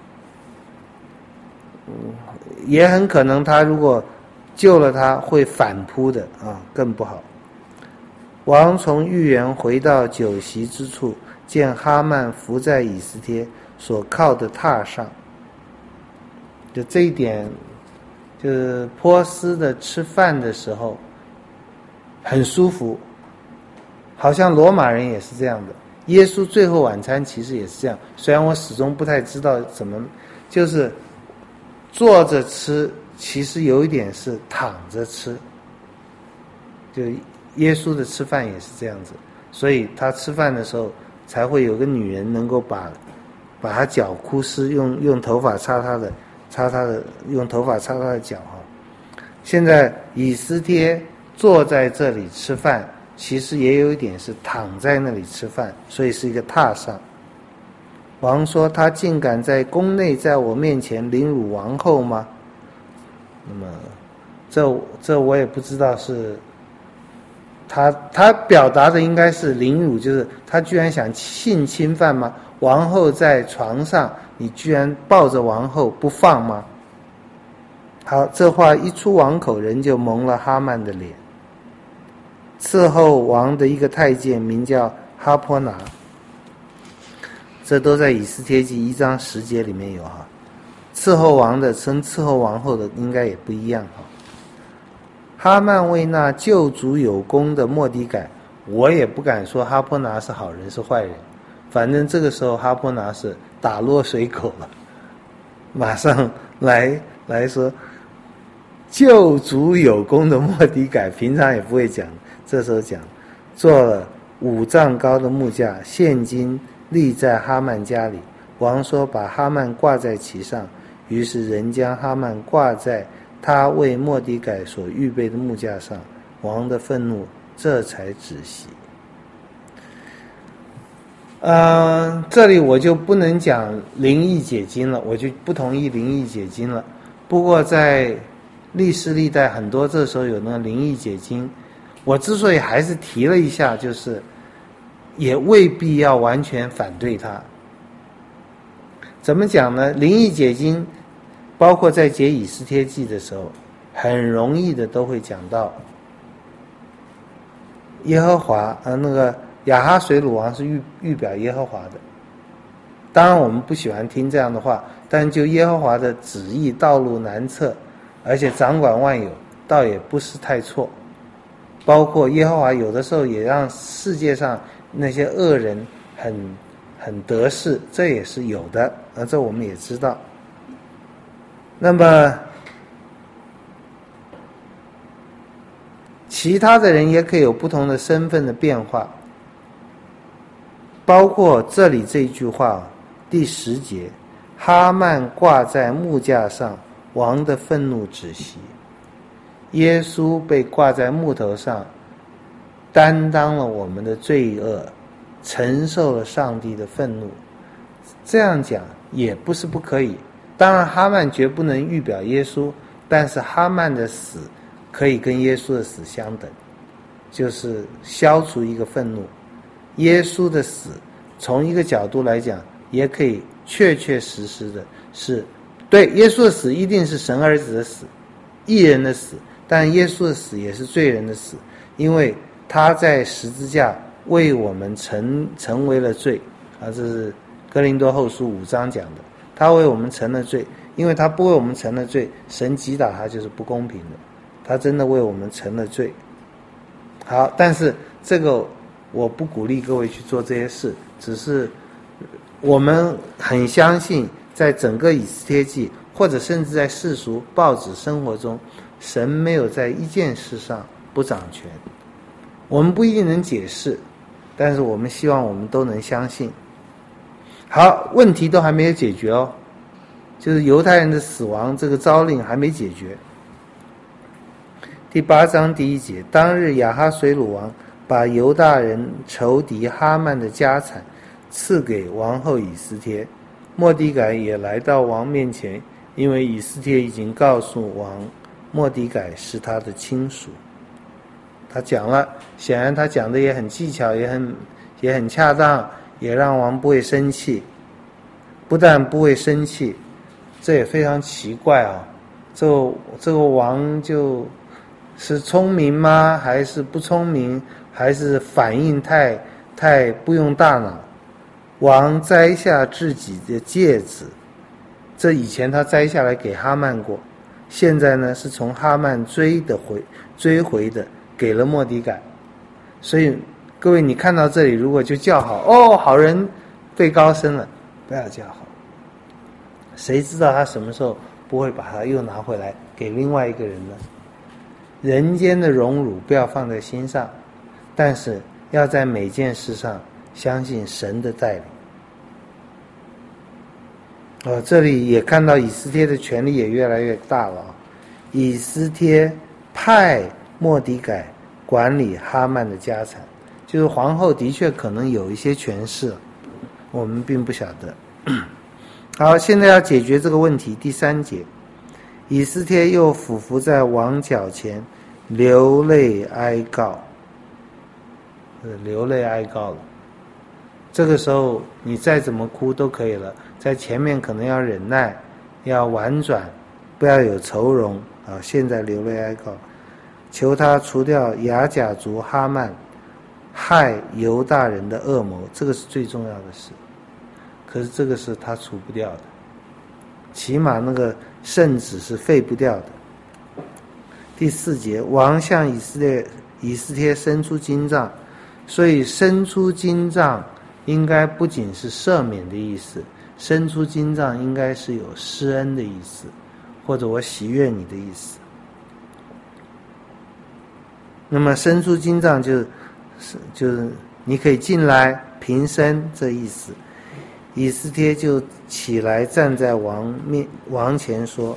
也很可能他如果救了他会反扑的啊，更不好。王从御园回到酒席之处，见哈曼伏在以斯帖所靠的榻上。就这一点，就是波斯的吃饭的时候很舒服，好像罗马人也是这样的。耶稣最后晚餐其实也是这样，虽然我始终不太知道怎么，就是坐着吃，其实有一点是躺着吃，就耶稣的吃饭也是这样子，所以他吃饭的时候才会有个女人能够把他脚哭湿，用头发擦他的用头发擦他的脚哈。现在以斯帖坐在这里吃饭，其实也有一点是躺在那里吃饭，所以是一个榻上。王说：“他竟敢在宫内在我面前凌辱王后吗？”那么这我也不知道是他表达的应该是凌辱，就是他居然想性侵犯吗？王后在床上，你居然抱着王后不放吗？好，这话一出王口，人就蒙了哈曼的脸。伺候王的一个太监名叫哈坡拿，这都在以斯帖记1章10节里面有哈。伺候王的跟伺候王后的应该也不一样哈。哈曼为那救主有功的末底改，我也不敢说哈坡拿是好人是坏人，反正这个时候哈坡拿是打落水狗了，马上来说救主有功的末底改，平常也不会讲，这时候讲，做了5丈高的木架，现今立在哈曼家里。王说把哈曼挂在其上，于是人将哈曼挂在他为末底改所预备的木架上，王的愤怒这才止息。这里我就不能讲灵异解经了，我就不同意灵异解经了。不过在历世历代很多这时候有那个灵异解经，我之所以还是提了一下，就是也未必要完全反对它。怎么讲呢？灵异解经包括在解以斯帖记的时候，很容易的都会讲到耶和华，那个亚哈水鲁王是预表耶和华的。当然我们不喜欢听这样的话，但就耶和华的旨意道路难测，而且掌管万有，倒也不是太错。 包括耶和华有的时候也让世界上那些恶人很得势，这也是有的，这我们也知道。那么其他的人也可以有不同的身份的变化，包括这里这一句话第10节，哈曼挂在木架上，王的愤怒止息。耶稣被挂在木头上，担当了我们的罪恶，承受了上帝的愤怒。这样讲也不是不可以，当然哈曼绝不能预表耶稣，但是哈曼的死可以跟耶稣的死相等，就是消除一个愤怒。耶稣的死从一个角度来讲也可以确确实实的是，对，耶稣的死一定是神儿子的死，义人的死，但耶稣的死也是罪人的死，因为他在十字架为我们成为了罪这是哥林多后书5章讲的，他为我们成了罪，因为他不为我们成了罪，神击打他就是不公平的，他真的为我们成了罪。好，但是这个我不鼓励各位去做这些事，只是我们很相信在整个以斯帖记或者甚至在世俗报纸生活中，神没有在一件事上不掌权。我们不一定能解释，但是我们希望我们都能相信。好，问题都还没有解决哦，就是犹太人的死亡这个诏令还没解决。第8章第1节，当日亚哈随鲁王把犹大人仇敌哈曼的家产赐给王后以斯帖，末底改也来到王面前，因为以斯帖已经告诉王，末底改是他的亲属。他讲了，显然他讲的也很技巧，也很恰当，也让王不会生气。不但不会生气，这也非常奇怪啊！这个王就是聪明吗？还是不聪明？还是反应太不用大脑？王摘下自己的戒指，这以前他摘下来给哈曼过，现在呢是从哈曼追回的，给了末底改。所以各位你看到这里，如果就叫好，哦，好人被高升了，不要叫好。谁知道他什么时候不会把他又拿回来给另外一个人呢？人间的荣辱不要放在心上，但是要在每件事上相信神的带领。这里也看到以斯帖的权力也越来越大了。以斯帖派末底改管理哈曼的家产，就是皇后的确可能有一些权势，我们并不晓得。好，现在要解决这个问题。第3节，以斯帖又俯伏在王脚前，流泪哀告。流泪哀告了，这个时候你再怎么哭都可以了，在前面可能要忍耐，要婉转，不要有愁容现在流泪哀告，求他除掉亚甲族哈曼害犹大人的恶谋，这个是最重要的事。可是这个是他除不掉的，起码那个圣旨是废不掉的。第4节，王向以斯帖伸出金杖，所以伸出金杖应该不仅是赦免的意思，伸出金杖应该是有施恩的意思，或者我喜悦你的意思。那么伸出金杖就是你可以进来平身这意思。以斯帖就起来站在王前说，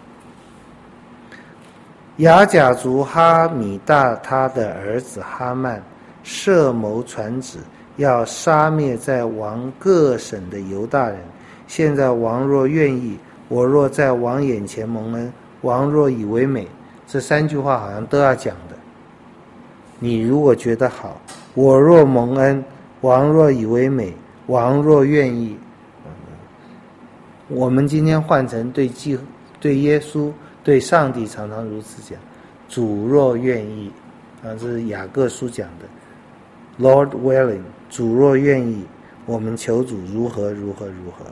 亚甲族哈米大他的儿子哈曼设谋传旨，要杀灭在王各省的犹大人。现在王若愿意，我若在王眼前蒙恩，王若以为美，这3句话好像都要讲的。你如果觉得好，我若蒙恩，王若以为美，王若愿意。我们今天换成对耶稣对上帝常常如此讲，主若愿意这是雅各书讲的 Lord willing， 主若愿意，我们求主如何如何如何。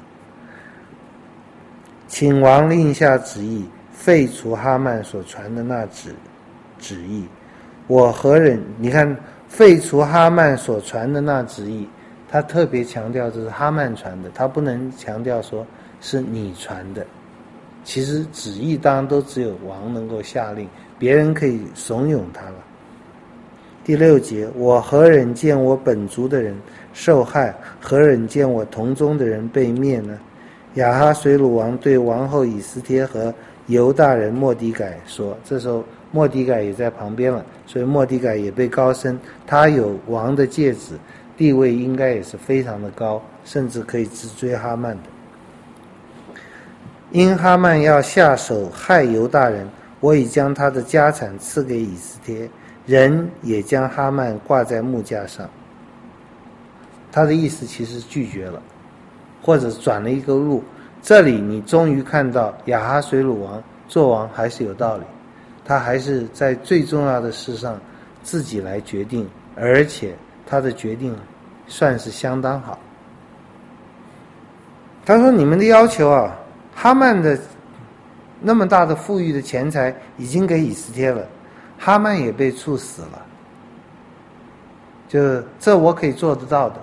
请王令下旨意，废除哈曼所传的那旨意， 我何忍？你看废除哈曼所传的那旨意，他特别强调这是哈曼传的，他不能强调说是你传的。其实旨意当然都只有王能够下令，别人可以怂恿他了。第6节，我何忍见我本族的人受害，何忍见我同宗的人被灭呢？亚哈随鲁王对王后以斯帖和犹大人末底改说，这时候末底改也在旁边了，所以末底改也被高升，他有王的戒指，地位应该也是非常的高，甚至可以直追哈曼的。因哈曼要下手害犹大人，我已将他的家产赐给以斯帖，人也将哈曼挂在木架上。他的意思其实拒绝了，或者转了一个路。这里你终于看到亚哈随鲁王做王还是有道理，他还是在最重要的事上自己来决定，而且他的决定算是相当好。他说你们的要求啊，哈曼的那么大的富裕的钱财已经给以斯帖了，哈曼也被处死了，就这我可以做得到的。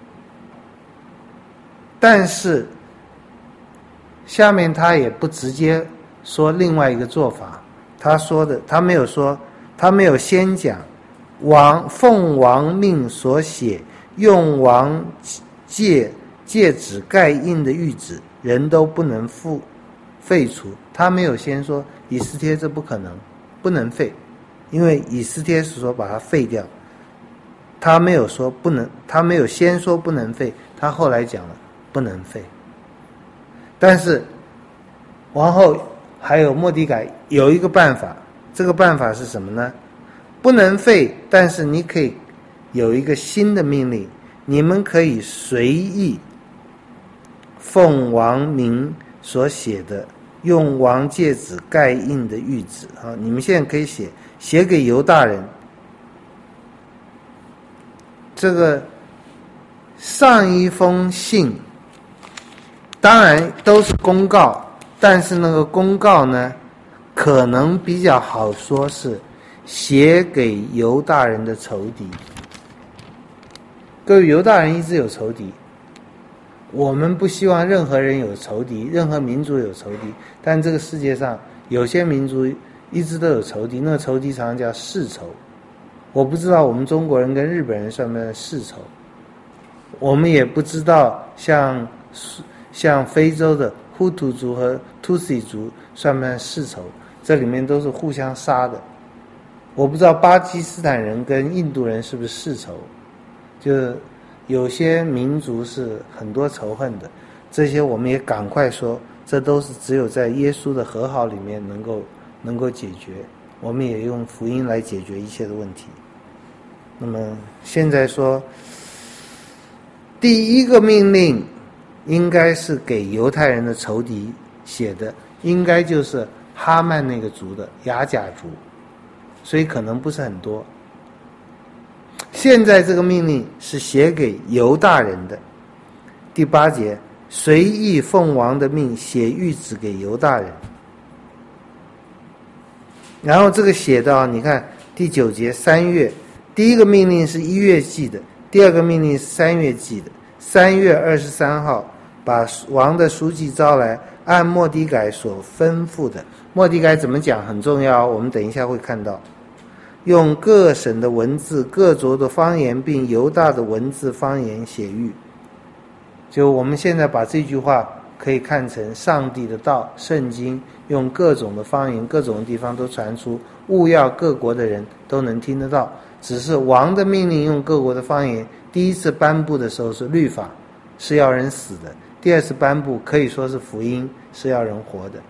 但是下面他也不直接说另外一个做法，他说的他没有说，他没有先讲奉王命所写用王戒指盖印的谕旨，人都不能废除。他没有先说以斯帖这不可能，不能废，因为以斯帖是说把它废掉，他没有说不能，他没有先说不能废，他后来讲了不能废。但是王后还有末底改有一个办法，这个办法是什么呢？不能废，但是你可以有一个新的命令，你们可以随意奉王名所写的用王戒指盖印的谕旨啊，你们现在可以写给犹大人。这个上一封信当然都是公告，但是那个公告呢，可能比较好说是写给犹大人的仇敌。各位，犹大人一直有仇敌，我们不希望任何人有仇敌，任何民族有仇敌，但这个世界上有些民族一直都有仇敌，那个仇敌常常叫世仇。我不知道我们中国人跟日本人算不算世仇，我们也不知道像非洲的呼图族和图西族算不算世仇，这里面都是互相杀的。我不知道巴基斯坦人跟印度人是不是世仇，就有些民族是很多仇恨的，这些我们也赶快说，这都是只有在耶稣的和好里面能够解决，我们也用福音来解决一切的问题。那么现在说第一个命令应该是给犹太人的仇敌写的，应该就是哈曼那个族的雅甲族，所以可能不是很多。现在这个命令是写给犹大人的。第8节，随意奉王的命写谕旨给犹大人。然后这个写到你看第9节3月，第一个命令是1月记的，第二个命令是3月记的。3月23号把王的书记招来，按末底改所吩咐的。末底改怎么讲很重要，我们等一下会看到。用各省的文字、各族的方言并犹大的文字方言写谕。就我们现在把这句话可以看成上帝的道，圣经用各种的方言、各种的地方都传出，务要各国的人都能听得到。只是王的命令用各国的方言，第一次颁布的时候是律法，是要人死的；第二次颁布可以说是福音，是要人活的。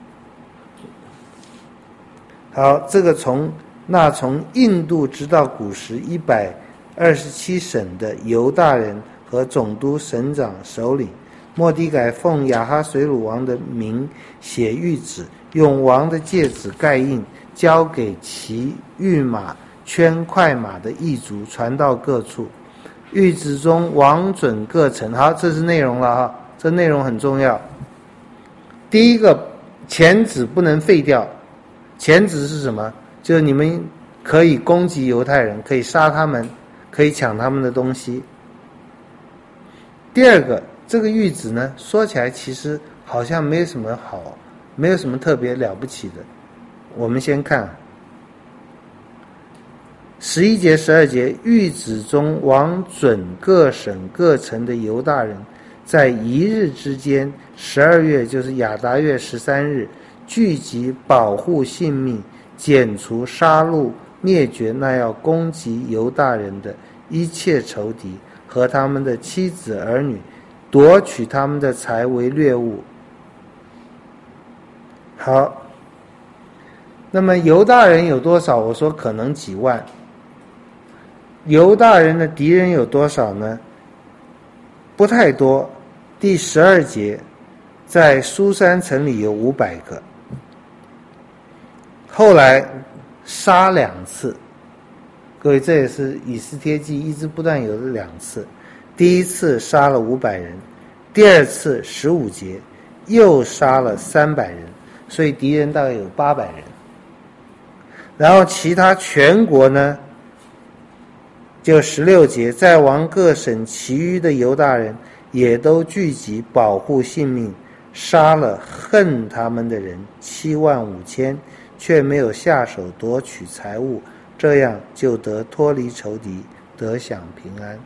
好，这个从印度直到古时127省的犹大人和总督、省长、首领，末底改奉亚哈随鲁王的名写谕旨，用王的戒指盖印，交给骑御马、圈快马的异族，传到各处。谕旨中王准各城。好，这是内容了哈，这内容很重要。第一个，前旨不能废掉。前旨是什么？就是你们可以攻击犹太人，可以杀他们，可以抢他们的东西。第二个，这个谕旨呢，说起来其实好像没有什么好，没有什么特别了不起的。我们先看11节、12节，谕旨中王准各省各城的犹大人，在一日之间，12月就是亚达月13日，聚集保护性命，剪除杀戮灭绝那要攻击犹大人的一切仇敌和他们的妻子儿女，夺取他们的财为掠物。好，那么犹大人有多少？我说可能几万。犹大人的敌人有多少呢？不太多。第12节，在苏珊城里有500个，后来杀2次。各位，这也是以斯帖记一直不断有的2次。第一次杀了500人，第二次15节又杀了300人，所以敌人大概有800人。然后其他全国呢，就16节，在王各省其余的犹大人也都聚集保护性命，杀了恨他们的人75000，却没有下手夺取财物，这样就得脱离仇敌，得享平安。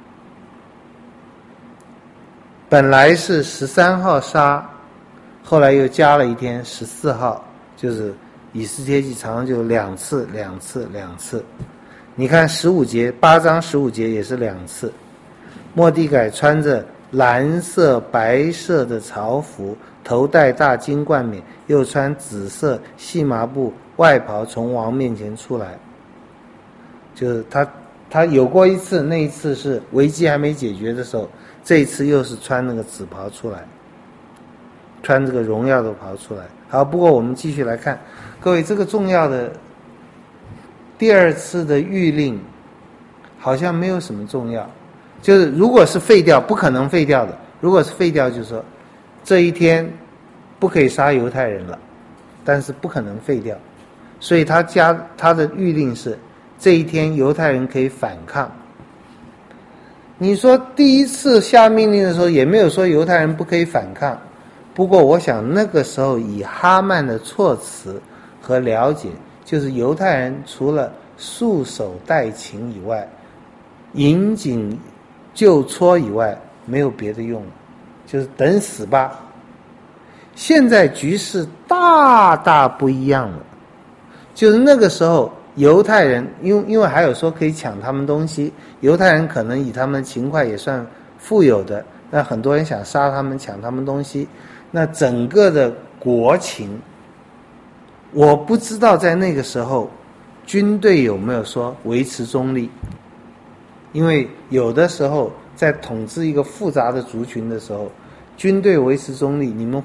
本来是13号杀，后来又加了一天14号，就是以斯帖记常常就2次。你看15节，8章15节也是2次。末底改穿着蓝色白色的朝服，头戴大金冠冕，又穿紫色细麻布外袍，从王面前出来。就是他有过一次，那一次是危机还没解决的时候，这一次又是穿那个紫袍出来，穿这个荣耀的袍出来。好，不过我们继续来看，各位，这个重要的第2次的谕令好像没有什么重要，就是如果是废掉，不可能废掉的。如果是废掉，就是说这一天不可以杀犹太人了，但是不可能废掉，所以他的谕令是这一天犹太人可以反抗。你说第一次下命令的时候也没有说犹太人不可以反抗，不过我想那个时候以哈曼的措辞和了解，就是犹太人除了束手待擒以外，引颈就戳以外，没有别的用了，就是等死吧。现在局势大大不一样了，就是那个时候犹太人因为还有说可以抢他们东西，犹太人可能以他们的勤快也算富有的，那很多人想杀他们抢他们东西，那整个的国情，我不知道在那个时候军队有没有说维持中立，因为有的时候在统治一个复杂的族群的时候，军队维持中立，你们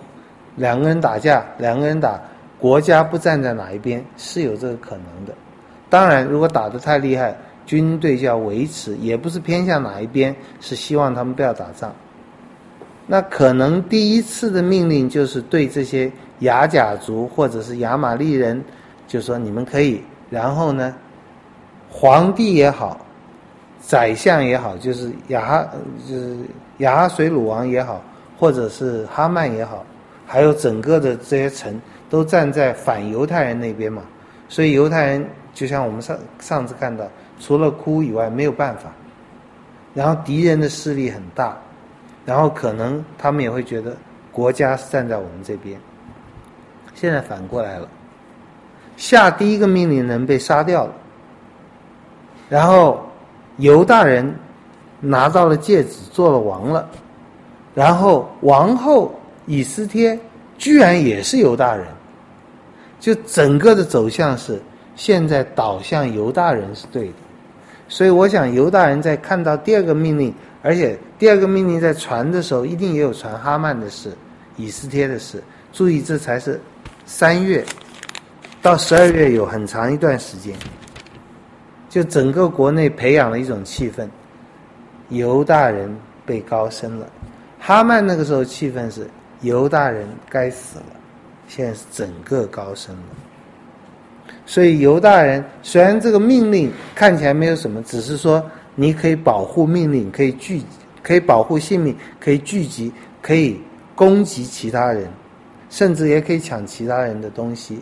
2个人打架，2个人打，国家不站在哪一边是有这个可能的。当然如果打得太厉害，军队就要维持，也不是偏向哪一边，是希望他们不要打仗。那可能第一次的命令就是对这些亚甲族或者是亚玛利人，就说你们可以，然后呢皇帝也好，宰相也好，就是亚哈水鲁王也好，或者是哈曼也好，还有整个的这些城都站在反犹太人那边嘛，所以犹太人就像我们上次看到，除了哭以外没有办法，然后敌人的势力很大，然后可能他们也会觉得国家是站在我们这边。现在反过来了，下第一个命令人被杀掉了，然后犹大人拿到了戒指做了王了，然后王后以斯帖居然也是犹大人，就整个的走向是现在导向犹大人是对的。所以我想犹大人在看到第2个命令，而且第2个命令在传的时候一定也有传哈曼的事，以斯帖的事。注意，这才是3月到12月有很长一段时间，就整个国内培养了一种气氛，犹大人被高升了。哈曼那个时候气氛是犹大人该死了，现在是整个高升了。 所以犹大人虽然这个命令看起来没有什么，只是说你可以保护命令，可以保护性命，可以聚集，可以攻击其他人，甚至也可以抢其他人的东西。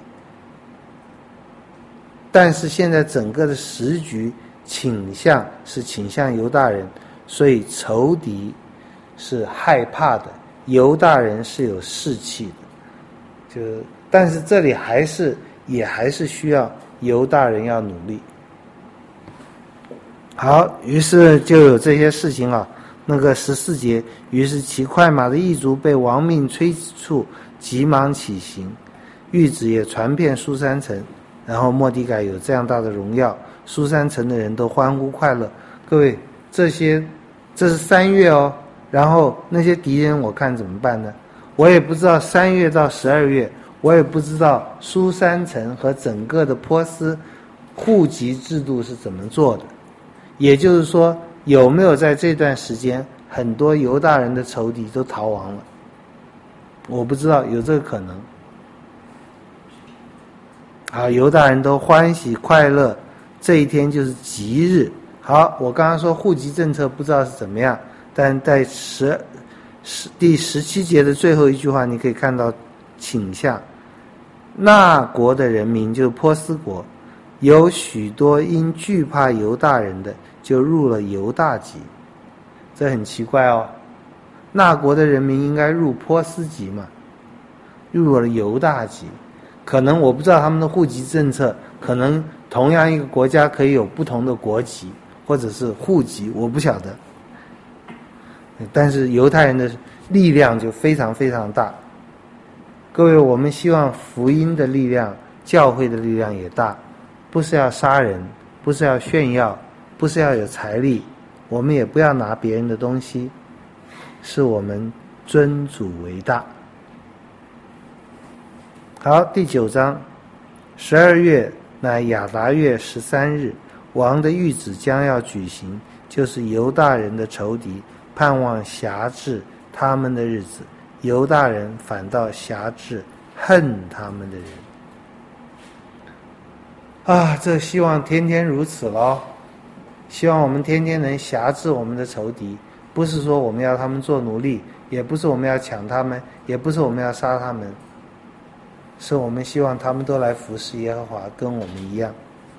但是现在整个的时局倾向犹大人，所以仇敌是害怕的，犹大人是有士气的。但是这里也还是需要犹大人要努力。好，于是就有这些事情啊。那个14节，于是骑快马的异族被王命催促，急忙起行，谕旨也传遍书珊城。然后末底改有这样大的荣耀，书珊城的人都欢呼快乐。各位，这是3月哦。然后那些敌人我看怎么办呢？我也不知道3月到12月，我也不知道书珊城和整个的波斯户籍制度是怎么做的。也就是说，有没有在这段时间很多犹大人的仇敌都逃亡了？我不知道，有这个可能。好，犹大人都欢喜快乐，这一天就是吉日。好，我刚刚说户籍政策不知道是怎么样，但在第17节的最后一句话，你可以看到倾向。那国的人民就是波斯国，有许多因惧怕犹大人的，就入了犹大籍。这很奇怪哦，那国的人民应该入波斯籍嘛，入了犹大籍。可能我不知道他们的户籍政策，可能同样一个国家可以有不同的国籍或者是户籍，我不晓得。但是犹太人的力量就非常非常大。各位，我们希望福音的力量、教会的力量也大，不是要杀人，不是要炫耀，不是要有财力，我们也不要拿别人的东西，是我们尊主为大。好，第9章，12月乃亚达月13日，王的谕旨将要举行，就是犹大人的仇敌盼望辖制他们的日子，犹大人反倒辖制恨他们的人。啊，这希望天天如此咯，希望我们天天能辖制我们的仇敌，不是说我们要他们做奴隶，也不是我们要抢他们，也不是我们要杀他们，是我们希望他们都来服侍耶和华，跟我们一样。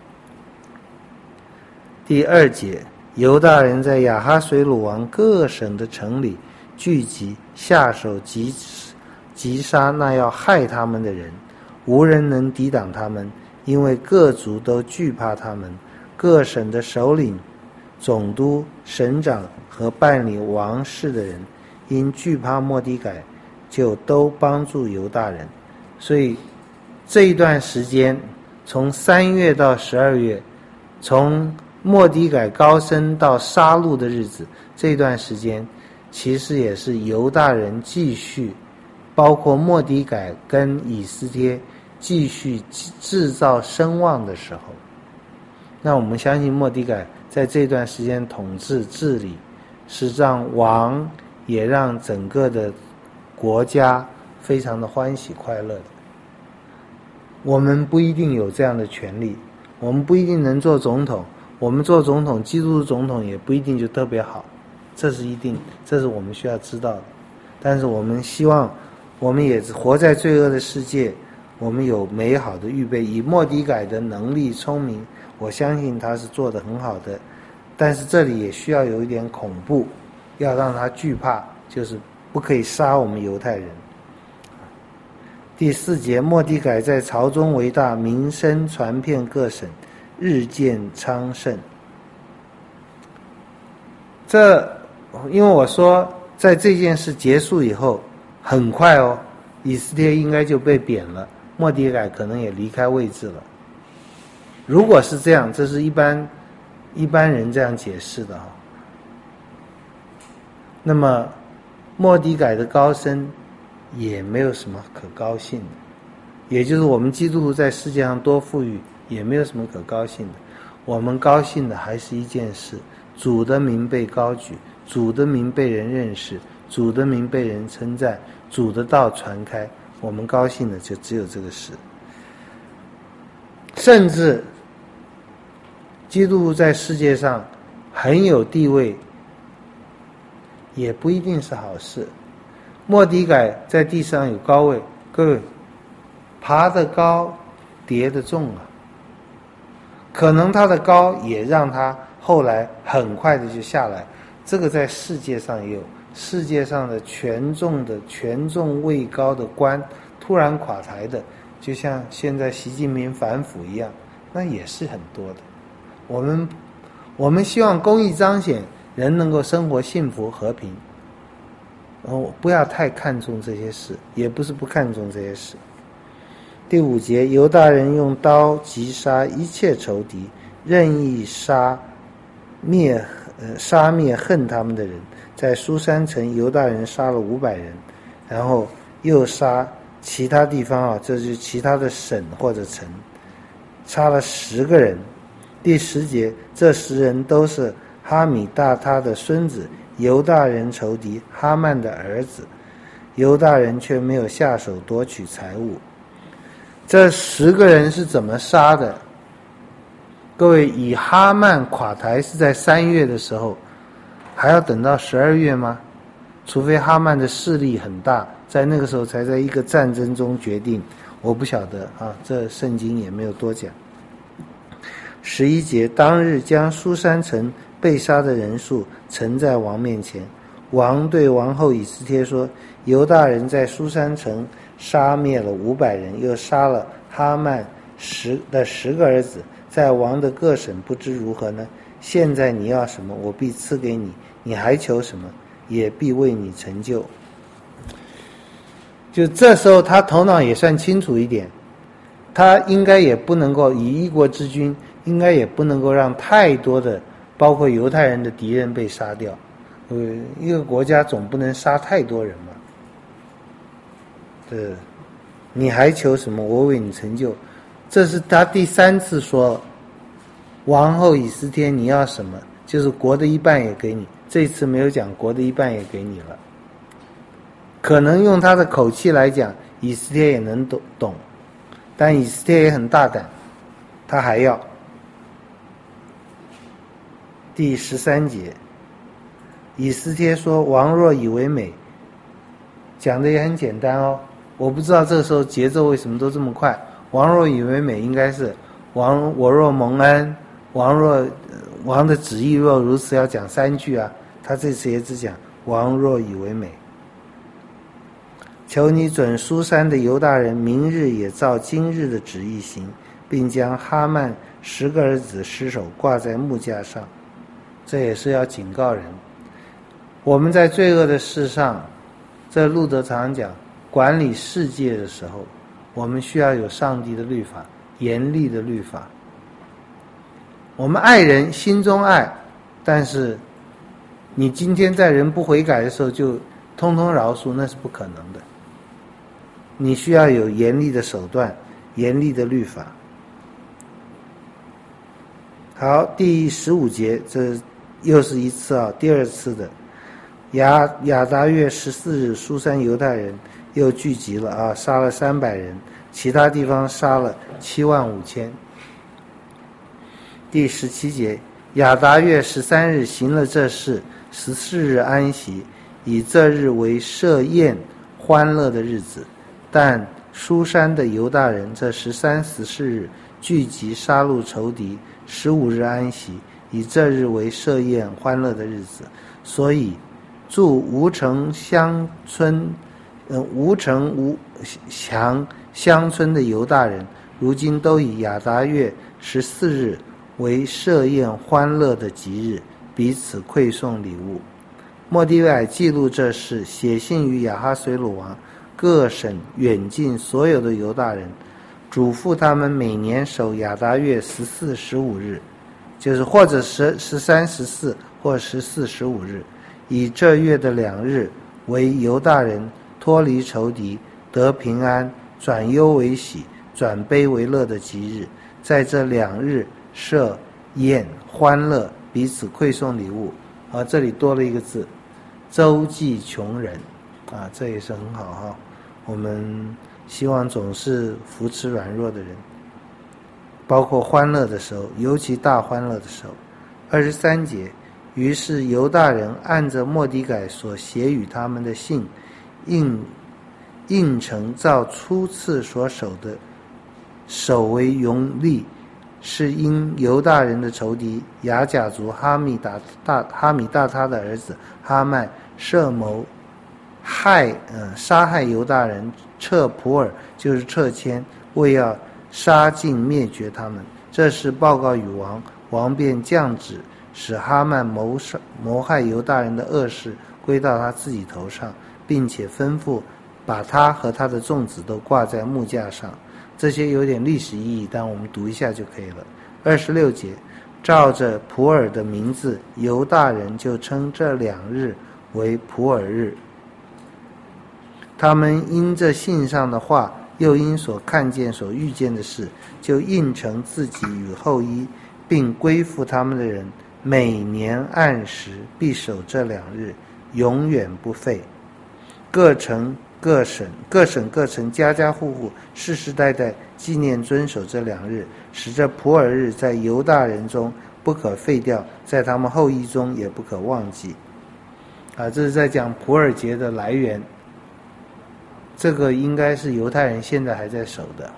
第2节，犹大人在亚哈水鲁王各省的城里聚集，下手击杀那要害他们的人，无人能抵挡他们，因为各族都惧怕他们。各省的首领、总督、省长和办理王事的人，因惧怕末底改，就都帮助犹大人。所以这一段时间，从3月到12月，从末底改高升到杀戮的日子，这段时间其实也是犹大人继续，包括末底改跟以斯帖继续制造声望的时候。那我们相信末底改在这段时间统治治理，是让王也让整个的国家非常的欢喜快乐的。我们不一定有这样的权利，我们不一定能做总统，我们做总统，基督总统也不一定就特别好，这是一定，这是我们需要知道的。但是我们希望我们也活在罪恶的世界，我们有美好的预备。以末底改的能力聪明，我相信他是做得很好的，但是这里也需要有一点恐怖，要让他惧怕，就是不可以杀我们犹太人。第4节，末底改在朝中为大，名声传遍各省，日渐昌盛。因为我说在这件事结束以后很快哦，以斯帖应该就被贬了，末底改可能也离开位置了。如果是这样，这是一般人这样解释的那么末底改的高升也没有什么可高兴的，也就是我们基督徒在世界上多富裕也没有什么可高兴的。我们高兴的还是一件事，主的名被高举，主的名被人认识，主的名被人称赞，主的道传开，我们高兴的就只有这个事。 甚至基督徒在世界上很有地位，也不一定是好事。末底改在地上有高位，各位，爬得高，跌得重啊。可能他的高也让他后来很快的就下来。这个在世界上也有，世界上的权重位高的官突然垮台的，就像现在习近平反腐一样，那也是很多的。我们希望公义彰显，人能够生活幸福和平。不要太看重这些事，也不是不看重这些事。第5节，犹大人用刀击杀一切仇敌，任意杀灭恨他们的人。在书珊城，犹大人杀了500人，然后又杀其他地方啊，这就是其他的省或者城，杀了10个人。第10节，这10人都是哈米大他的孙子，犹大人仇敌哈曼的儿子，犹大人却没有下手夺取财物。这10个人是怎么杀的？各位，以哈曼垮台是在3月的时候，还要等到12月吗？除非哈曼的势力很大，在那个时候才在一个战争中决定，我不晓得啊，这圣经也没有多讲。11节，当日将书珊城被杀的人数呈在王面前，王对王后以斯帖说，犹大人在书珊城杀灭了500人，又杀了哈曼10个儿子，在王的各省不知如何呢？现在你要什么，我必赐给你，你还求什么，也必为你成就。就这时候他头脑也算清楚一点，他应该也不能够以一国之君，应该也不能够让太多的包括犹太人的敌人被杀掉。一个国家总不能杀太多人嘛。你还求什么，我为你成就。这是他第3次说，王后以斯帖你要什么，就是国的一半也给你。这次没有讲国的一半也给你了，可能用他的口气来讲，以斯帖也能懂，但以斯帖也很大胆，他还要。第13节，以斯帖说，王若以为美，讲的也很简单哦。我不知道这个时候节奏为什么都这么快。王若以为美应该是我若蒙恩，王的旨意若如此，要讲3句啊。他这次也只讲王若以为美。求你准书珊的犹大人明日也照今日的旨意行，并将哈曼10个儿子尸首挂在木架上。这也是要警告人，我们在罪恶的事上，这路德常讲，管理世界的时候，我们需要有上帝的律法，严厉的律法。我们爱人，心中爱，但是你今天在人不悔改的时候就通通饶恕，那是不可能的。你需要有严厉的手段，严厉的律法。好，第15节，这又是一次啊，第2次的亚达月14日，书珊犹太人又聚集了啊，杀了300人，其他地方杀了75000。第17节，亚达月13日行了这事，14日安息，以这日为设宴欢乐的日子。但书珊的犹大人这13、14日聚集杀戮仇敌，15日安息，以这日为设宴欢乐的日子。所以住吴城乡村乡村的犹大人，如今都以亚达月14日为设宴欢乐的吉日，彼此馈送礼物。末底改记录这事，写信于亚哈随鲁王，各省远近所有的犹大人，嘱咐他们每年守亚达月14、15日，就是或者13、14或14、15日，以这月的2日为犹大人脱离仇敌，得平安，转忧为喜，转悲为乐的吉日。在这2日设宴欢乐，彼此馈送礼物。这里多了一个字，周济穷人啊，这也是很好哈。我们希望总是扶持软弱的人。 包括欢乐的时候，尤其大欢乐的时候。23节，于是犹大人按着末底改所写与他们的信，应承照初次所守为永立，是因犹大人的仇敌雅甲族哈米大他的儿子哈曼设谋杀害犹大人，撤普尔就是撤迁，为要杀尽灭绝他们。这事报告与王，王便降旨，使哈曼谋害犹大人的恶事归到他自己头上，并且吩咐把他和他的众子都挂在木架上。这些有点历史意义，但我们读一下就可以了。26节，照着普尔的名字，犹大人就称这2日为普尔日。他们因这信上的话，又因所看见所遇见的事，就应承自己与后裔，并归附他们的人，每年按时必守这2日，永远不废。各省各城家家户户世世代代纪念遵守这2日，使这普尔日在犹大人中不可废掉，在他们后裔中也不可忘记。这是在讲普尔节的来源。这个应该是犹太人现在还在守的。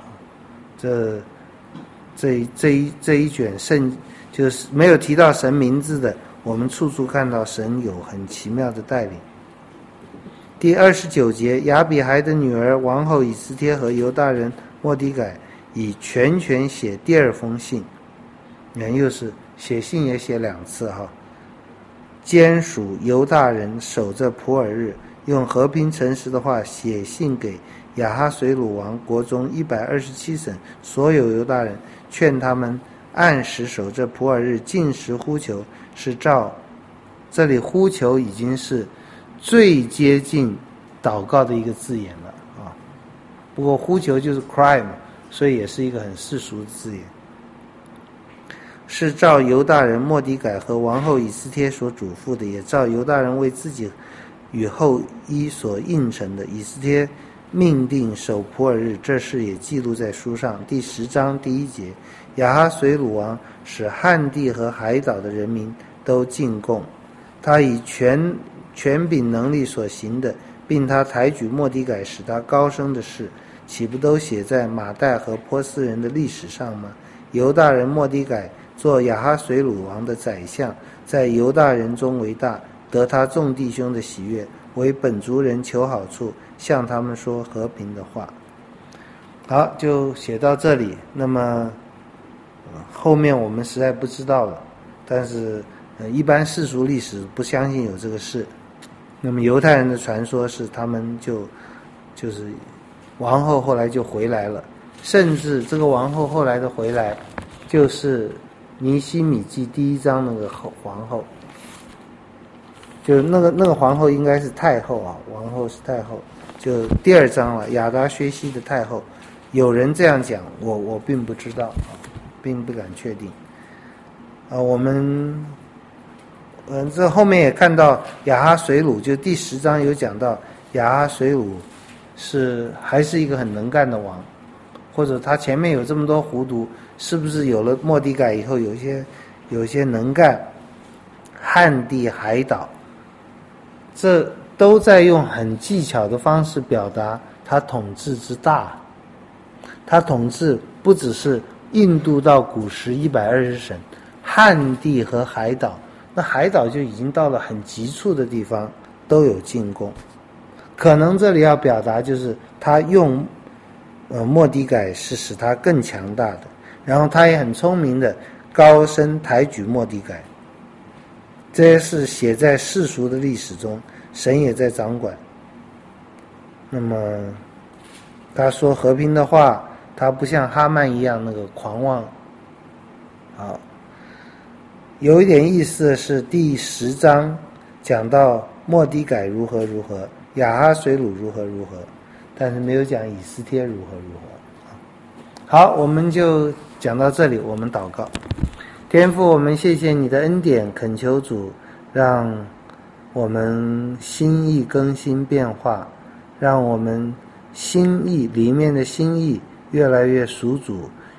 这一卷圣就是没有提到神名字的，我们处处看到神有很奇妙的带领。第29节，亚比孩的女儿王后以斯帖和犹大人末底改以全权写第2封信，又是写信也写2次兼属犹大人守着普尔日，用和平诚实的话写信给亚哈随鲁王国中127省所有犹大人，劝他们按时守着普尔日，禁食呼求，是照这里呼求已经是最接近祷告的一个字眼了不过呼求就是 cry 嘛，所以也是一个很世俗的字眼。是照犹大人末底改和王后以斯帖所嘱咐的，也照犹大人为自己与后裔所应承的。以斯帖命定守普尔日，这事也记录在书上。第10章第1节，亚哈随鲁王使汉地和海岛的人民都进贡，他以权柄能力所行的，并他抬举末底改使他高升的事，岂不都写在马代和波斯人的历史上吗？犹大人末底改做亚哈随鲁王的宰相，在犹大人中为大，得他众弟兄的喜悦，为本族人求好处，向他们说和平的话。好，就写到这里。那么后面我们实在不知道了，但是一般世俗历史不相信有这个事。那么犹太人的传说是他们就是王后后来就回来了，甚至这个王后后来的回来就是尼希米记第1章那个皇后，就那个皇后应该是太后王后是太后，就第2章了，亚达薛西的太后。有人这样讲，我并不知道并不敢确定我们这后面也看到亚哈随鲁，就第10章有讲到亚哈随鲁还是一个很能干的王，或者他前面有这么多糊涂，是不是有了末底改以后有一些能干？汉地海岛，这都在用很技巧的方式表达他统治之大。他统治不只是印度到古时120省，汉地和海岛，那海岛就已经到了很急促的地方，都有进贡。可能这里要表达就是他用末底改是使他更强大的，然后他也很聪明的高升抬举末底改。这些事写在世俗的历史中，神也在掌管。那么他说和平的话，他不像哈曼一样那个狂妄。好，有一点意思的是第10章讲到末底改如何如何，亚哈随鲁如何如何，但是没有讲以斯帖如何如何。好，我们就讲到这里，我们祷告。天父，我们谢谢你的恩典，恳求主让我们心意更新变化，让我们心意里面的心意越来越属主，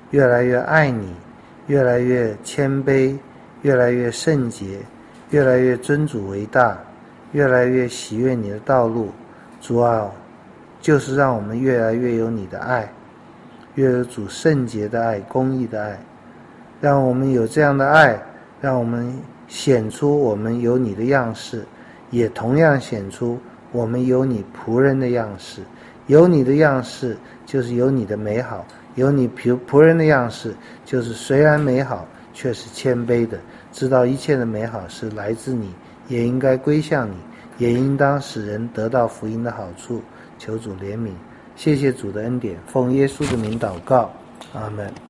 越来越爱你，越来越谦卑，越来越圣洁，越来越尊主为大，越来越喜悦你的道路。主啊，就是让我们越来越有你的爱，越有主圣洁的爱，公义的爱。让我们有这样的爱，让我们显出我们有你的样式，也同样显出我们有你仆人的样式。有你的样式就是有你的美好，有你仆人的样式就是虽然美好却是谦卑的，知道一切的美好是来自你，也应该归向你，也应当使人得到福音的好处。求主怜悯。谢谢主的恩典，奉耶稣的名祷告，阿们。